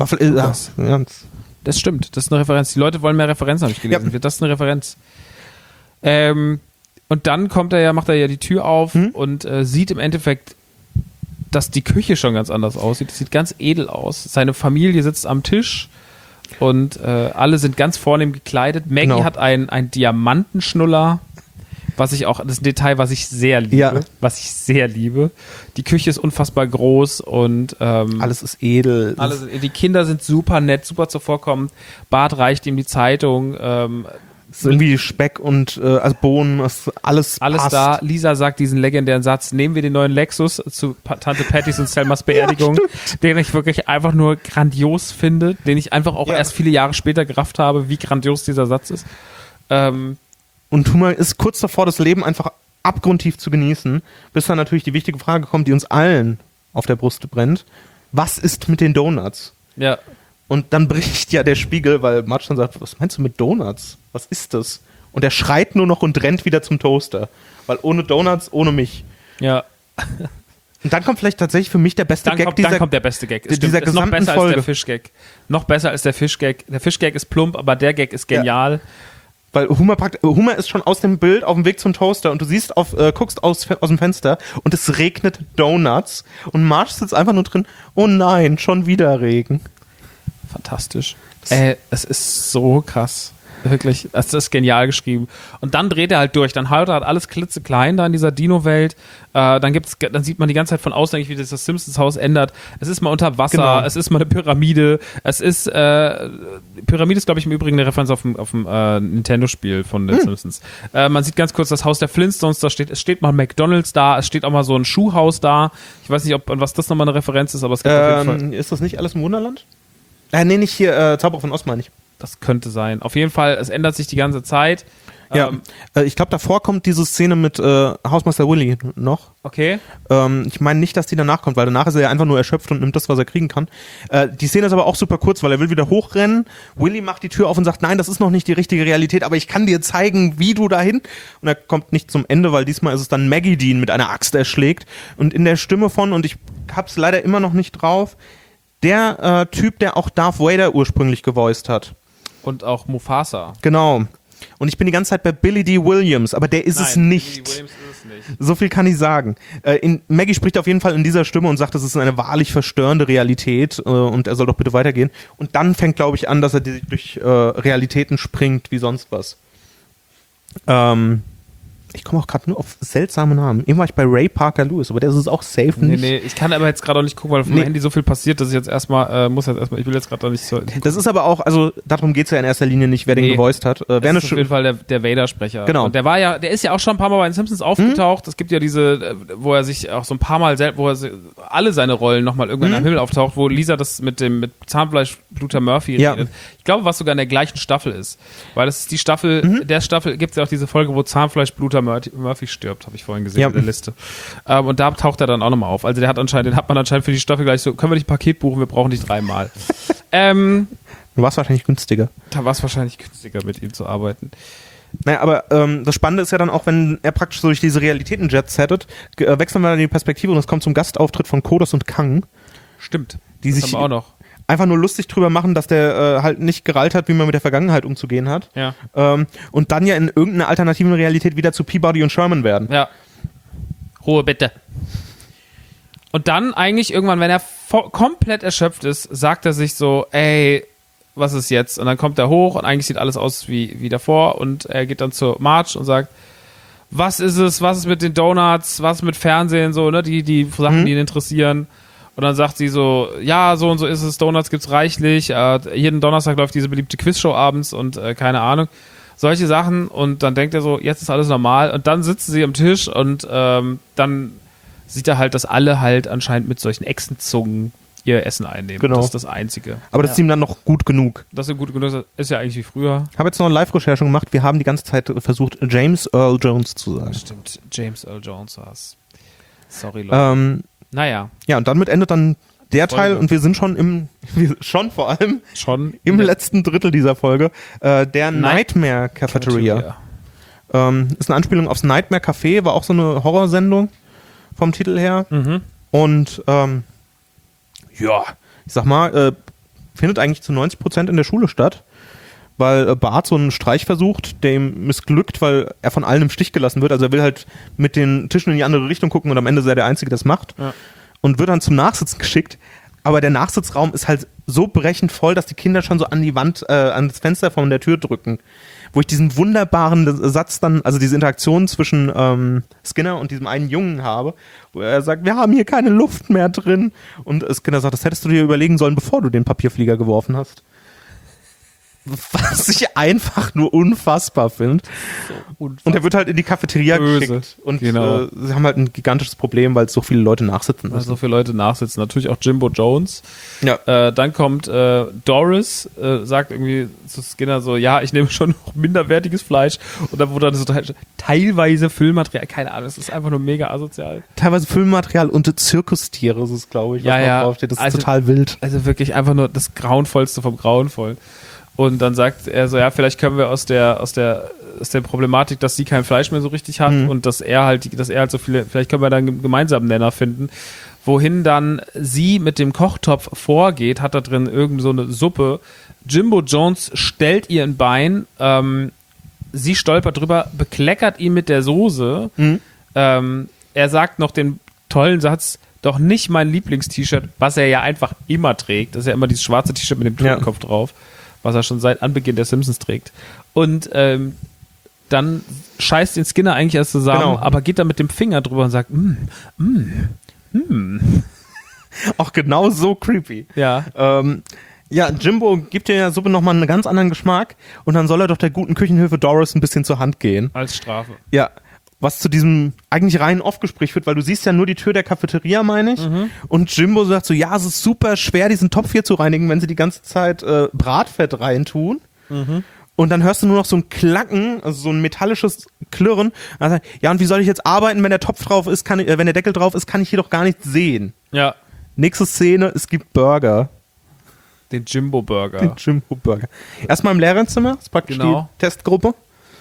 Das stimmt. Das ist eine Referenz. Die Leute wollen mehr Referenzen, habe ich gelesen. Ja. Das ist eine Referenz. Und dann macht er ja die Tür auf und sieht im Endeffekt, dass die Küche schon ganz anders aussieht. Es sieht ganz edel aus. Seine Familie sitzt am Tisch und alle sind ganz vornehm gekleidet. Maggie hat einen Diamantenschnuller, das ist ein Detail, was ich sehr liebe. Die Küche ist unfassbar groß und alles ist edel. Die Kinder sind super nett, super zuvorkommend. Bart reicht ihm die Zeitung. Es ist irgendwie Speck und also Bohnen, alles passt. Da. Lisa sagt diesen legendären Satz, nehmen wir den neuen Lexus zu Tante Pattys und Selmas Beerdigung, den ich wirklich einfach nur grandios finde, den ich einfach auch erst viele Jahre später gerafft habe, wie grandios dieser Satz ist. Und Homer ist kurz davor, das Leben einfach abgrundtief zu genießen, bis dann natürlich die wichtige Frage kommt, die uns allen auf der Brust brennt. Was ist mit den Donuts? Ja. Und dann bricht ja der Spiegel, weil Marge dann sagt, was meinst du mit Donuts? Was ist das? Und er schreit nur noch und rennt wieder zum Toaster. Weil ohne Donuts, ohne mich. Ja. Und dann kommt vielleicht tatsächlich für mich der beste Gag. Dann kommt der beste Gag. Dieser ist noch besser als der Fischgag. Noch besser als der Fischgag. Der Fischgag ist plump, aber der Gag ist genial. Ja. Weil Homer ist schon aus dem Bild auf dem Weg zum Toaster und du siehst guckst aus dem Fenster und es regnet Donuts und Marge sitzt einfach nur drin, oh nein, schon wieder Regen. fantastisch. Es ist so krass. Wirklich, das ist genial geschrieben. Und dann dreht er halt durch. Dann haut er halt alles klitzeklein da in dieser Dino-Welt. Dann sieht man die ganze Zeit von außen, wie sich das Simpsons-Haus ändert. Es ist mal unter Wasser, genau. Es ist mal eine Pyramide. Pyramide ist, glaube ich, im Übrigen eine Referenz auf dem Nintendo-Spiel von den Simpsons. Man sieht ganz kurz das Haus der Flintstones, es steht mal McDonald's da, es steht auch mal so ein Schuhhaus da. Ich weiß nicht, an was das nochmal eine Referenz ist, aber es gibt auf jeden Fall. Ist das nicht alles im Wunderland? Nee, nicht hier, Zauberer von Oz, meine ich. Das könnte sein. Auf jeden Fall, es ändert sich die ganze Zeit. Ja, ich glaube, davor kommt diese Szene mit Hausmeister Willy noch. Okay. Ich meine nicht, dass die danach kommt, weil danach ist er ja einfach nur erschöpft und nimmt das, was er kriegen kann. Die Szene ist aber auch super kurz, weil er will wieder hochrennen. Willy macht die Tür auf und sagt, nein, das ist noch nicht die richtige Realität, aber ich kann dir zeigen, wie du dahin. Und er kommt nicht zum Ende, weil diesmal ist es dann Maggie, die ihn mit einer Axt erschlägt. Und in der Stimme von, und ich hab's leider immer noch nicht drauf, der Typ, der auch Darth Vader ursprünglich gevoiced hat. Und auch Mufasa. Genau. Und ich bin die ganze Zeit bei Billy D. Williams, aber der ist es nicht. Billy Williams ist es nicht. So viel kann ich sagen. Maggie spricht auf jeden Fall in dieser Stimme und sagt, das ist eine wahrlich verstörende Realität und er soll doch bitte weitergehen. Und dann fängt, glaube ich, an, dass er durch Realitäten springt, wie sonst was. Ich komme auch gerade nur auf seltsame Namen. Eben war ich bei Ray Parker Lewis, aber der ist es auch safe nicht. Nee, ich kann aber jetzt gerade auch nicht gucken, weil auf meinem Handy so viel passiert, dass ich jetzt erstmal, ich will jetzt gerade noch nicht so. Das ist aber auch, also darum geht's ja in erster Linie nicht, wer den gevoiced hat. Das ist auf jeden Fall der Vader-Sprecher. Genau. Und der ist ja auch schon ein paar Mal bei den Simpsons aufgetaucht. Es gibt ja diese, wo er sich auch so ein paar Mal alle seine Rollen nochmal irgendwann am Himmel auftaucht, wo Lisa das mit Zahnfleischbluter Murphy redet. Ich glaube, was sogar in der gleichen Staffel ist. Weil das ist die Staffel, der Staffel gibt's ja auch diese Folge, wo Zahnfleischbluter Murphy stirbt, habe ich vorhin gesehen in der Liste. Und da taucht er dann auch nochmal auf. Also den hat man anscheinend für die Staffel gleich so, können wir nicht ein Paket buchen, wir brauchen dich 3-mal. Du warst wahrscheinlich günstiger. Da war es wahrscheinlich günstiger, mit ihm zu arbeiten. Naja, aber das Spannende ist ja dann auch, wenn er praktisch so durch diese Realitäten-Jet settet, wechseln wir dann die Perspektive und es kommt zum Gastauftritt von Kodos und Kang. Stimmt. Die das sich haben wir auch noch. Einfach nur lustig drüber machen, dass der halt nicht gerallt hat, wie man mit der Vergangenheit umzugehen hat. Ja. Und dann ja in irgendeiner alternativen Realität wieder zu Peabody und Sherman werden. Ja. Ruhe bitte. Und dann eigentlich irgendwann, wenn er komplett erschöpft ist, sagt er sich so, ey, was ist jetzt? Und dann kommt er hoch und eigentlich sieht alles aus wie davor und er geht dann zur Marge und sagt, was ist es? Was ist mit den Donuts? Was ist mit Fernsehen? So, ne? Die Sachen, die ihn interessieren. Und dann sagt sie so, ja, so und so ist es, Donuts gibt's reichlich, jeden Donnerstag läuft diese beliebte Quizshow abends und keine Ahnung, solche Sachen. Und dann denkt er so, jetzt ist alles normal. Und dann sitzen sie am Tisch und dann sieht er halt, dass alle halt anscheinend mit solchen Echsenzungen ihr Essen einnehmen. Genau. Das ist das Einzige. Aber das ist ihm dann noch gut genug. Das ist gut genug, ist ja eigentlich wie früher. Ich habe jetzt noch eine Live-Recherche gemacht, wir haben die ganze Zeit versucht, James Earl Jones zu sagen. Stimmt, James Earl Jones war es. Sorry, Leute. Naja. Ja, und damit endet dann der Teil und wir sind schon im letzten Drittel dieser Folge, der Nightmare Cafeteria. Ist eine Anspielung aufs Nightmare Café, war auch so eine Horrorsendung vom Titel her. Und ich sag mal, findet eigentlich zu 90% in der Schule statt, weil Bart so einen Streich versucht, der ihm missglückt, weil er von allen im Stich gelassen wird. Also er will halt mit den Tischen in die andere Richtung gucken und am Ende ist er der Einzige, der das macht. Ja. Und wird dann zum Nachsitzen geschickt. Aber der Nachsitzraum ist halt so brechend voll, dass die Kinder schon so an die Wand, an das Fenster von der Tür drücken. Wo ich diesen wunderbaren Satz dann, also diese Interaktion zwischen Skinner und diesem einen Jungen habe, wo er sagt, wir haben hier keine Luft mehr drin. Und Skinner sagt, das hättest du dir überlegen sollen, bevor du den Papierflieger geworfen hast. Was ich einfach nur unfassbar finde. So und er wird halt in die Cafeteria geschickt. Und sie haben halt ein gigantisches Problem, weil so viele Leute nachsitzen. Weil so viele Leute nachsitzen. Natürlich auch Jimbo Jones. Ja. Dann kommt Doris, sagt irgendwie zu Skinner so, ja, ich nehme schon noch minderwertiges Fleisch. Und dann wurde dann so teilweise Füllmaterial, keine Ahnung, das ist einfach nur mega asozial. Teilweise Füllmaterial und Zirkustiere ist es, glaube ich, was da draufsteht. Das ist total wild. Also wirklich einfach nur das Grauenvollste vom Grauenvollen. Und dann sagt er so, ja, vielleicht können wir aus der Problematik, dass sie kein Fleisch mehr so richtig hat und dass er halt so viele, vielleicht können wir da einen gemeinsamen Nenner finden. Wohin dann sie mit dem Kochtopf vorgeht, hat da drin irgend so eine Suppe. Jimbo Jones stellt ihr ein Bein, sie stolpert drüber, bekleckert ihn mit der Soße. Er sagt noch den tollen Satz, doch nicht mein Lieblings-T-Shirt, was er ja einfach immer trägt. Das ist ja immer dieses schwarze T-Shirt mit dem Totenkopf drauf, was er schon seit Anbeginn der Simpsons trägt. Und dann scheißt den Skinner eigentlich erst zusammen, aber geht dann mit dem Finger drüber und sagt, Auch genau so creepy. Ja. Ja, Jimbo gibt der Suppe nochmal einen ganz anderen Geschmack und dann soll er doch der guten Küchenhilfe Doris ein bisschen zur Hand gehen. Als Strafe. Ja, was zu diesem eigentlich reinen Off-Gespräch führt, weil du siehst ja nur die Tür der Cafeteria, meine ich. Und Jimbo sagt so, ja, es ist super schwer, diesen Topf hier zu reinigen, wenn sie die ganze Zeit Bratfett reintun. Und dann hörst du nur noch so ein Klacken, also so ein metallisches Klirren. Also, ja, und wie soll ich jetzt arbeiten, wenn der Topf drauf ist, wenn der Deckel drauf ist, kann ich hier doch gar nichts sehen. Ja. Nächste Szene, es gibt Burger. Den Jimbo-Burger. Den Jimbo-Burger. Erstmal im Lehrerzimmer, das ist praktisch die Testgruppe.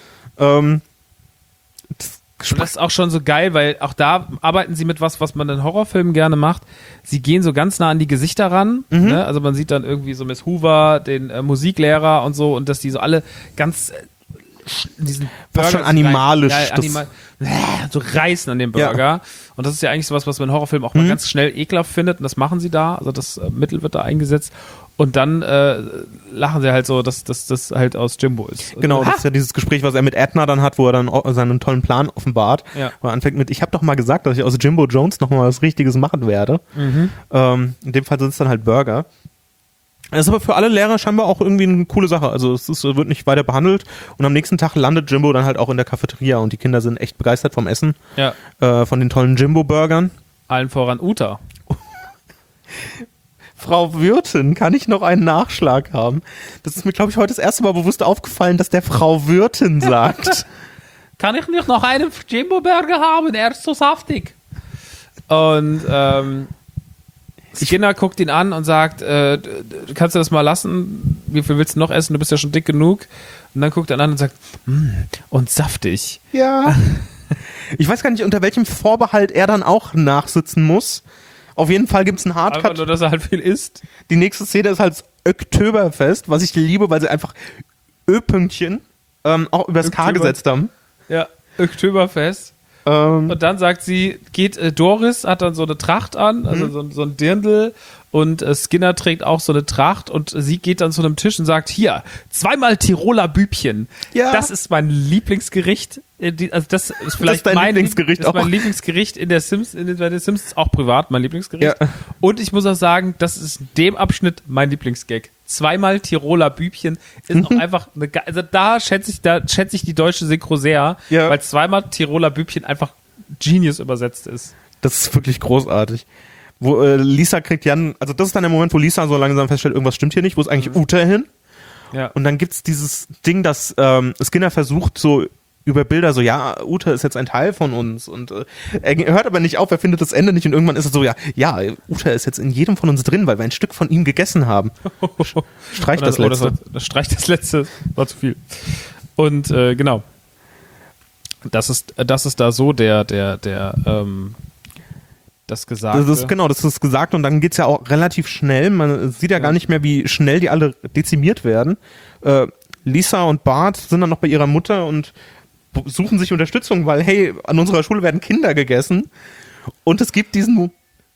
Das ist auch schon so geil, weil auch da arbeiten sie mit was man in Horrorfilmen gerne macht. Sie gehen so ganz nah an die Gesichter ran. Ne? Also man sieht dann irgendwie so Miss Hoover, den Musiklehrer und so, und dass die so alle ganz diesen Burger schon animalisch so reißen an dem Burger. Ja. Und das ist ja eigentlich sowas, was man in Horrorfilmen auch mal ganz schnell ekelhaft findet. Und das machen sie da. Also das Mittel wird da eingesetzt. Und dann lachen sie halt so, dass das halt aus Jimbo ist. Genau, das ist ja dieses Gespräch, was er mit Edna dann hat, wo er dann seinen tollen Plan offenbart. Ja. Wo er anfängt mit, ich habe doch mal gesagt, dass ich aus Jimbo Jones nochmal was Richtiges machen werde. In dem Fall sind es dann halt Burger. Das ist aber für alle Lehrer scheinbar auch irgendwie eine coole Sache. Also es wird nicht weiter behandelt. Und am nächsten Tag landet Jimbo dann halt auch in der Cafeteria und die Kinder sind echt begeistert vom Essen. Ja. Von den tollen Jimbo-Burgern. Allen voran Uta. Frau Wirtin, kann ich noch einen Nachschlag haben? Das ist mir, glaube ich, heute das erste Mal bewusst aufgefallen, dass der Frau Wirtin sagt. Kann ich nicht noch einen Jimbo-Burger haben? Er ist so saftig. Und Skinner guckt ihn an und sagt, kannst du das mal lassen? Wie viel willst du noch essen? Du bist ja schon dick genug. Und dann guckt er an und sagt, und saftig. Ja. Ich weiß gar nicht, unter welchem Vorbehalt er dann auch nachsitzen muss. Auf jeden Fall gibt es einen Hardcut. Einfach nur, dass er halt viel isst. Die nächste Szene ist halt Oktoberfest, was ich liebe, weil sie einfach Ö-Pünktchen auch übers K gesetzt haben. Ja, Oktoberfest. Und dann sagt sie, Doris hat dann so eine Tracht an, also so ein Dirndl, und Skinner trägt auch so eine Tracht, und sie geht dann zu einem Tisch und sagt, hier, 2-mal Tiroler Bübchen. Ja. Das ist mein Lieblingsgericht. Also das ist vielleicht mein Lieblingsgericht auch. Das ist mein Lieblingsgericht bei den Simpsons, auch privat mein Lieblingsgericht. Ja. Und ich muss auch sagen, das ist in dem Abschnitt mein Lieblingsgag. 2-mal Tiroler Bübchen ist auch einfach also da schätze ich die deutsche Synchro sehr, weil 2-mal Tiroler Bübchen einfach Genius übersetzt ist. Das ist wirklich großartig. Wo Lisa kriegt Jan, also das ist dann der Moment, wo Lisa so langsam feststellt, irgendwas stimmt hier nicht, wo ist eigentlich Uta hin? Ja. Und dann gibt's dieses Ding, dass Skinner versucht, so über Bilder so, ja, Uta ist jetzt ein Teil von uns, und er hört aber nicht auf, er findet das Ende nicht, und irgendwann ist es so, ja, Uta ist jetzt in jedem von uns drin, weil wir ein Stück von ihm gegessen haben. Streich das Letzte. Streich das Letzte, war zu viel. Und genau. Das ist da so das Gesagte. Das ist gesagt, und dann geht's ja auch relativ schnell. Man sieht ja gar nicht mehr, wie schnell die alle dezimiert werden. Lisa und Bart sind dann noch bei ihrer Mutter und suchen sich Unterstützung, weil, hey, an unserer Schule werden Kinder gegessen. Und es gibt diesen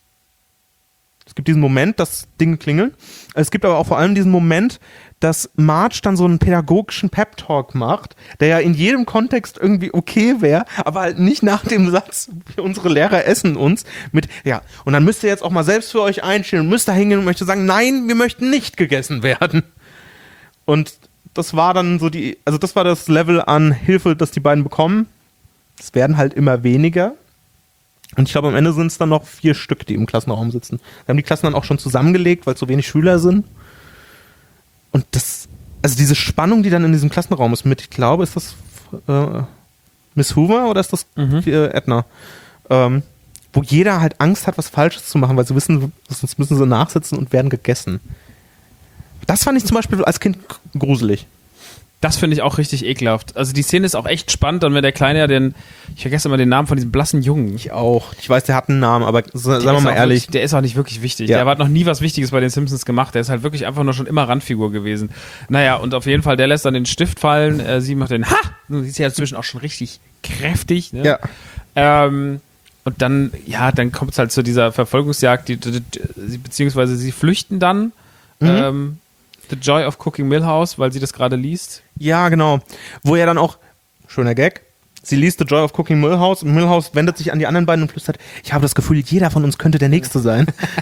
Moment, dass Dinge klingeln. Es gibt aber auch vor allem diesen Moment, dass Marge dann so einen pädagogischen Pep-Talk macht, der ja in jedem Kontext irgendwie okay wäre, aber halt nicht nach dem Satz, unsere Lehrer essen uns, mit, ja, und dann müsst ihr jetzt auch mal selbst für euch einstellen und müsst da hingehen und möchte sagen, nein, wir möchten nicht gegessen werden. Und das war dann so das war das Level an Hilfe, das die beiden bekommen. Es werden halt immer weniger. Und ich glaube, am Ende sind es dann noch 4 Stück, die im Klassenraum sitzen. Wir haben die Klassen dann auch schon zusammengelegt, weil so wenig Schüler sind. Und also diese Spannung, die dann in diesem Klassenraum ist mit, ich glaube, ist das Miss Hoover oder ist das Edna? Wo jeder halt Angst hat, was Falsches zu machen, weil sie wissen, sonst müssen sie nachsitzen und werden gegessen. Das fand ich zum Beispiel als Kind gruselig. Das finde ich auch richtig ekelhaft. Also die Szene ist auch echt spannend, und wenn der Kleine ja ich vergesse immer den Namen von diesem blassen Jungen. Ich auch. Ich weiß, der hat einen Namen, aber sagen wir mal ehrlich. Der ist auch nicht wirklich wichtig. Ja. Der hat noch nie was Wichtiges bei den Simpsons gemacht. Der ist halt wirklich einfach nur schon immer Randfigur gewesen. Naja, und auf jeden Fall, der lässt dann den Stift fallen. Sie macht den, ha! Sie ist ja inzwischen auch schon richtig kräftig. Ne? Ja. Und Und dann kommt es halt zu dieser Verfolgungsjagd, beziehungsweise sie flüchten dann. The Joy of Cooking Milhouse, weil sie das gerade liest. Ja, genau. Wo er dann auch, schöner Gag, sie liest The Joy of Cooking Milhouse und Milhouse wendet sich an die anderen beiden und flüstert, ich habe das Gefühl, jeder von uns könnte der Nächste sein.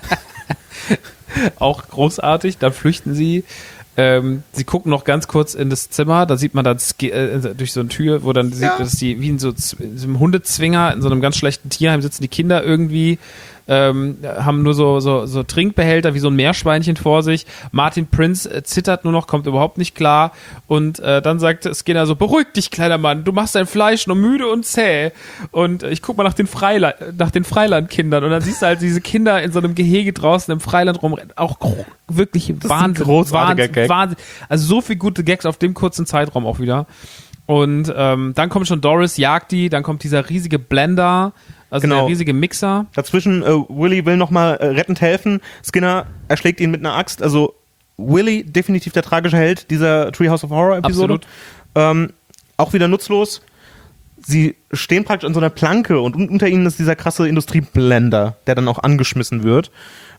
Auch großartig, dann flüchten sie. Sie gucken noch ganz kurz in das Zimmer, da sieht man dann durch so eine Tür, wo dann sieht, dass die wie in so einem Hundezwinger, in so einem ganz schlechten Tierheim sitzen die Kinder irgendwie, haben nur so Trinkbehälter wie so ein Meerschweinchen vor sich. Martin Prince zittert nur noch, kommt überhaupt nicht klar und dann sagt Skinner so, beruhig dich, kleiner Mann, du machst dein Fleisch nur müde und zäh und ich guck mal nach den Freilandkindern und dann siehst du halt diese Kinder in so einem Gehege draußen im Freiland rumrennen, auch wirklich Wahnsinn. Also so viel gute Gags auf dem kurzen Zeitraum auch wieder. Und dann kommt schon Doris, jagt die, dann kommt dieser riesige Blender, also der riesige Mixer. Dazwischen, Willy will nochmal rettend helfen, Skinner erschlägt ihn mit einer Axt, also Willy, definitiv der tragische Held dieser Treehouse of Horror Episode. Auch wieder nutzlos. Sie stehen praktisch an so einer Planke und unter ihnen ist dieser krasse Industrieblender, der dann auch angeschmissen wird.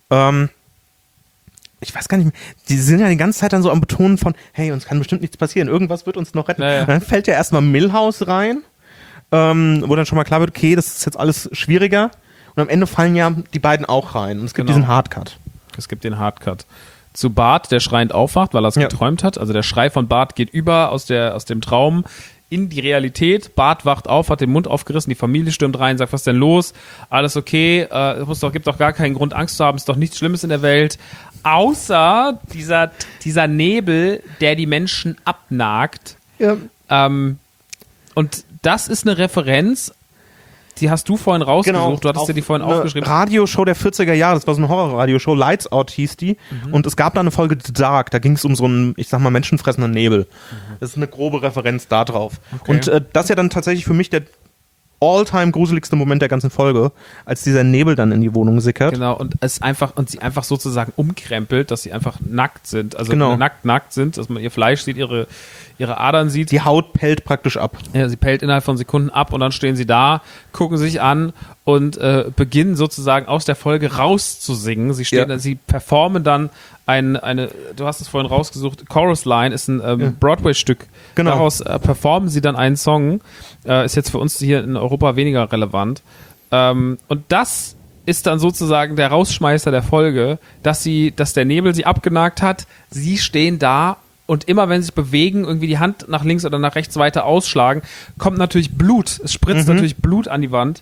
Ich weiß gar nicht mehr, die sind ja die ganze Zeit dann so am Betonen von, hey, uns kann bestimmt nichts passieren, irgendwas wird uns noch retten. Naja. Und dann fällt ja erstmal Milhouse rein, wo dann schon mal klar wird, okay, das ist jetzt alles schwieriger. Und am Ende fallen ja die beiden auch rein und es gibt diesen Hardcut. Es gibt den Hardcut. Zu Bart, der schreiend aufwacht, weil er es geträumt hat. Also der Schrei von Bart geht über aus dem Traum in die Realität. Bart wacht auf, hat den Mund aufgerissen, die Familie stürmt rein, sagt, was ist denn los? Alles okay, gibt doch gar keinen Grund, Angst zu haben, ist doch nichts Schlimmes in der Welt. Außer dieser Nebel, der die Menschen abnagt. Ja. Und das ist eine Referenz, die hast du vorhin rausgesucht, genau, du hattest dir die vorhin aufgeschrieben. Radioshow der 40er Jahre, das war so eine Horror-Radioshow, Lights Out hieß die. Und es gab da eine Folge The Dark, da ging es um so einen, ich sag mal, menschenfressenden Nebel. Das ist eine grobe Referenz da drauf. Okay. Und das ist ja dann tatsächlich für mich der all-time gruseligste Moment der ganzen Folge, als dieser Nebel dann in die Wohnung sickert. Genau, und sie einfach sozusagen umkrempelt, dass sie einfach nackt sind, also nackt sind, dass man ihr Fleisch sieht, ihre Adern sieht. Die Haut pellt praktisch ab. Ja, sie pellt innerhalb von Sekunden ab und dann stehen sie da, gucken sich an und beginnen sozusagen aus der Folge rauszusingen. Sie performen dann du hast es vorhin rausgesucht, Chorus Line ist ein Broadway-Stück. Genau. Daraus performen sie dann einen Song. Ist jetzt für uns hier in Europa weniger relevant. Und das ist dann sozusagen der Rausschmeißer der Folge, dass der Nebel sie abgenagt hat. Sie stehen da und immer wenn sie sich bewegen, irgendwie die Hand nach links oder nach rechts weiter ausschlagen, kommt natürlich Blut. Es spritzt natürlich Blut an die Wand.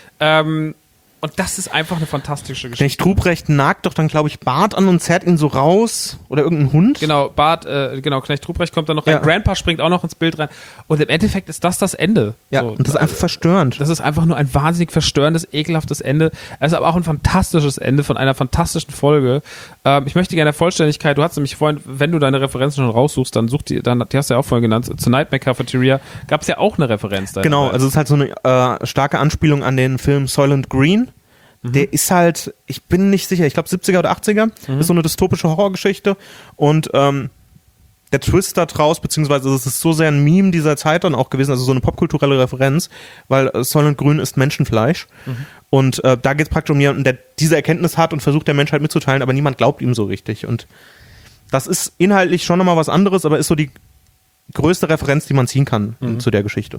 Und das ist einfach eine fantastische Geschichte. Knecht Ruprecht nagt doch dann, glaube ich, Bart an und zerrt ihn so raus. Oder irgendein Hund. Genau, Knecht Ruprecht kommt dann noch rein. Grandpa springt auch noch ins Bild rein. Und im Endeffekt ist das Ende. Ja, so, und das ist einfach verstörend. Das ist einfach nur ein wahnsinnig verstörendes, ekelhaftes Ende. Es ist aber auch ein fantastisches Ende von einer fantastischen Folge. Ich möchte gerne der Vollständigkeit, du hast nämlich vorhin, wenn du deine Referenzen schon raussuchst, dann die hast du ja auch vorhin genannt, zu Nightmare Cafeteria gab es ja auch eine Referenz da. Genau, also es ist halt so eine starke Anspielung an den Film Soylent Green. Der ist halt, ich bin nicht sicher, ich glaube 70er oder 80er, ist so eine dystopische Horrorgeschichte und der Twist da draus, beziehungsweise es ist so sehr ein Meme dieser Zeit dann auch gewesen, also so eine popkulturelle Referenz, weil Soylent Grün ist Menschenfleisch und da geht es praktisch um jemanden, der diese Erkenntnis hat und versucht der Menschheit mitzuteilen, aber niemand glaubt ihm so richtig und das ist inhaltlich schon nochmal was anderes, aber ist so die größte Referenz, die man ziehen kann zu der Geschichte.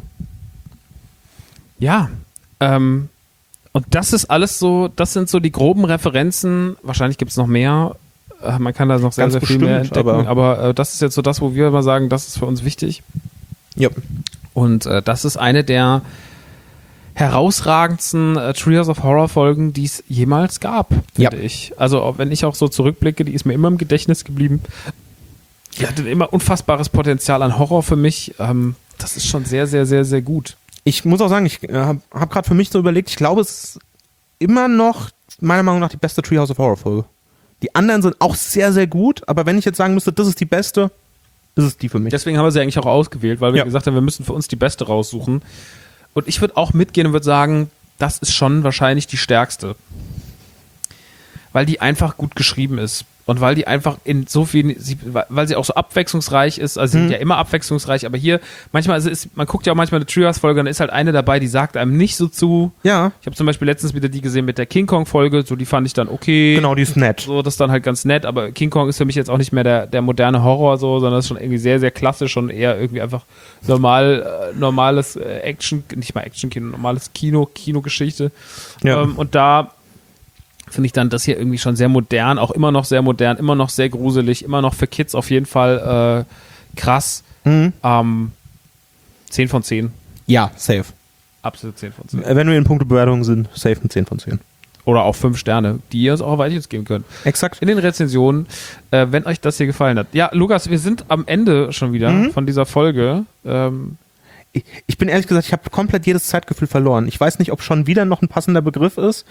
Ja, und das ist alles so, das sind so die groben Referenzen. Wahrscheinlich gibt es noch mehr. Man kann da noch sehr, sehr viel mehr entdecken. Aber das ist jetzt so das, wo wir immer sagen, das ist für uns wichtig. Ja. Und das ist eine der herausragendsten Treehouse of Horror Folgen, die es jemals gab, finde ich. Also wenn ich auch so zurückblicke, die ist mir immer im Gedächtnis geblieben. Die hatte immer unfassbares Potenzial an Horror für mich. Das ist schon sehr, sehr, sehr, sehr gut. Ich muss auch sagen, ich habe gerade für mich so überlegt, ich glaube, es ist immer noch, meiner Meinung nach, die beste Treehouse of Horror Folge. Die anderen sind auch sehr, sehr gut, aber wenn ich jetzt sagen müsste, das ist die beste, ist es die für mich. Deswegen haben wir sie eigentlich auch ausgewählt, weil wir gesagt haben, wir müssen für uns die beste raussuchen. Und ich würde auch mitgehen und würde sagen, das ist schon wahrscheinlich die stärkste. Weil die einfach gut geschrieben ist. Und weil die einfach in so viel, weil sie auch so abwechslungsreich ist, also sie sind ja immer abwechslungsreich, aber hier, manchmal, man guckt ja auch manchmal eine Treehouse-Folge, dann ist halt eine dabei, die sagt einem nicht so zu. Ja. Ich habe zum Beispiel letztens wieder die gesehen mit der King Kong-Folge, so die fand ich dann okay. Genau, die ist nett. So, das ist dann halt ganz nett, aber King Kong ist für mich jetzt auch nicht mehr der moderne Horror so, sondern das ist schon irgendwie sehr, sehr klassisch und eher irgendwie einfach normales Action, nicht mal Action-Kino, normales Kinogeschichte. Ja. Und da finde ich dann das hier irgendwie schon sehr modern, auch immer noch sehr modern, immer noch sehr gruselig, immer noch für Kids auf jeden Fall krass. 10 von 10. Ja, safe. Absolut 10 von 10. Wenn wir in puncto Bewertung sind, safe ein 10 von 10. Oder auch 5 Sterne, die ihr uns auch auf iTunes geben könnt. Exakt. In den Rezensionen, wenn euch das hier gefallen hat. Ja, Lukas, wir sind am Ende schon wieder von dieser Folge. Ich bin ehrlich gesagt, ich habe komplett jedes Zeitgefühl verloren. Ich weiß nicht, ob schon wieder noch ein passender Begriff ist.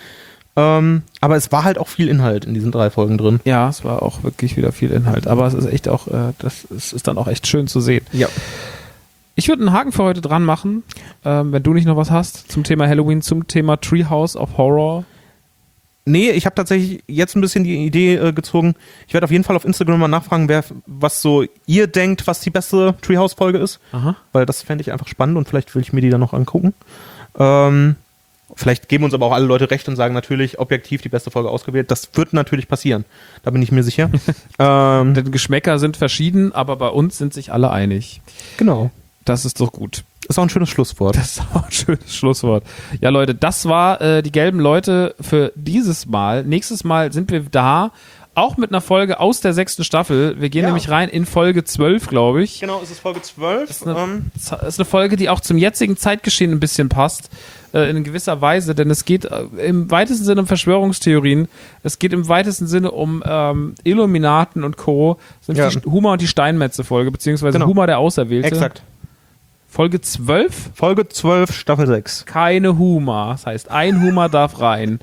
Aber es war halt auch viel Inhalt in diesen 3 Folgen drin. Ja, es war auch wirklich wieder viel Inhalt. Aber es ist echt auch, es ist dann auch echt schön zu sehen. Ja. Ich würde einen Haken für heute dran machen, wenn du nicht noch was hast zum Thema Halloween, zum Thema Treehouse of Horror. Nee, ich habe tatsächlich jetzt ein bisschen die Idee gezogen. Ich werde auf jeden Fall auf Instagram mal nachfragen, was so ihr denkt, was die beste Treehouse-Folge ist. Aha. Weil das fände ich einfach spannend und vielleicht will ich mir die dann noch angucken. Vielleicht geben uns aber auch alle Leute recht und sagen natürlich objektiv die beste Folge ausgewählt. Das wird natürlich passieren. Da bin ich mir sicher. Denn Geschmäcker sind verschieden, aber bei uns sind sich alle einig. Genau. Das ist doch gut. Ist auch ein schönes Schlusswort. Das ist auch ein schönes Schlusswort. Ja, Leute, das war die gelben Leute für dieses Mal. Nächstes Mal sind wir da, auch mit einer Folge aus der 6. Staffel. Wir gehen nämlich rein in Folge 12, glaube ich. Genau, es ist Folge 12. Ist eine Folge, die auch zum jetzigen Zeitgeschehen ein bisschen passt. In gewisser Weise, denn es geht im weitesten Sinne um Verschwörungstheorien. Es geht im weitesten Sinne um Illuminaten und Co. Das ist die Huma und die Steinmetze-Folge, beziehungsweise Huma der Auserwählte. Exakt. Folge 12? Folge 12, Staffel 6. Keine Huma. Das heißt, ein Huma darf rein.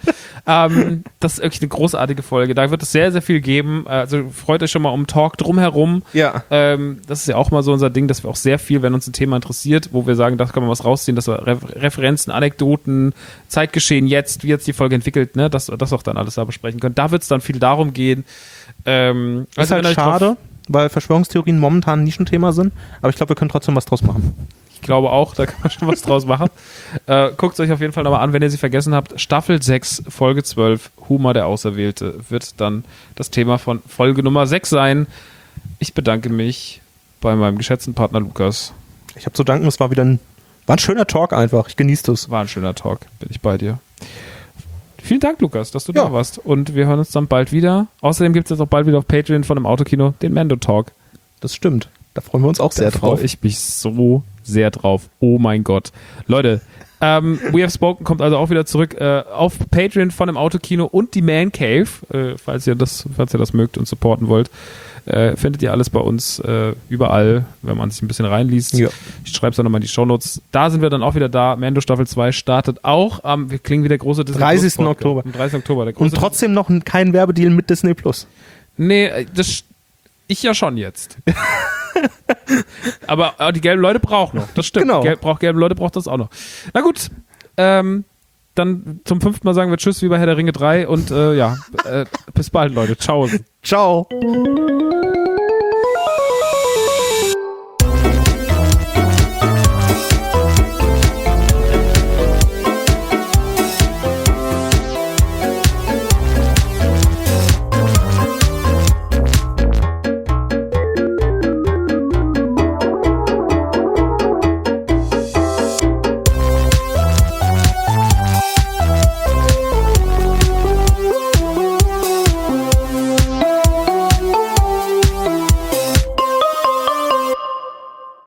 Das ist wirklich eine großartige Folge. Da wird es sehr, sehr viel geben. Also freut euch schon mal um Talk drumherum. Ja. Das ist ja auch mal so unser Ding, dass wir auch sehr viel, wenn uns ein Thema interessiert, wo wir sagen, da kann man was rausziehen, dass wir Referenzen, Anekdoten, Zeitgeschehen jetzt, wie jetzt die Folge entwickelt, ne, dass das auch dann alles da besprechen können. Da wird es dann viel darum gehen. Das ist halt schade, weil Verschwörungstheorien momentan ein Nischenthema sind, aber ich glaube, wir können trotzdem was draus machen. Ich glaube auch, da kann man schon was draus machen. Guckt es euch auf jeden Fall nochmal an, wenn ihr sie vergessen habt. Staffel 6, Folge 12, Huma der Auserwählte, wird dann das Thema von Folge Nummer 6 sein. Ich bedanke mich bei meinem geschätzten Partner Lukas. Ich habe zu danken, es war ein schöner Talk einfach. Ich genieße es. War ein schöner Talk, bin ich bei dir. Vielen Dank, Lukas, dass du da warst. Und wir hören uns dann bald wieder. Außerdem gibt es jetzt auch bald wieder auf Patreon von dem Autokino den Mando Talk. Das stimmt. Da freuen wir uns auch sehr drauf. Da freue ich mich so sehr drauf. Oh mein Gott. Leute, We Have Spoken kommt also auch wieder zurück auf Patreon von dem Autokino und die Man Cave. Falls ihr das mögt und supporten wollt. Findet ihr alles bei uns überall, wenn man sich ein bisschen reinliest. Ja. Ich schreibe es dann nochmal in die Shownotes. Da sind wir dann auch wieder da. Mando Staffel 2 startet auch wir klingen wie der große Disney 30. Oktober. Am 30. Oktober. Und trotzdem noch kein Werbedeal mit Disney Plus. Nee, ich ja schon jetzt. Aber die gelben Leute brauchen noch. Das stimmt. Genau. Gelbe Leute braucht das auch noch. Na gut. Dann zum 5. Mal sagen wir Tschüss wie bei Herr der Ringe 3 und bis bald, Leute. Ciao. Ciao.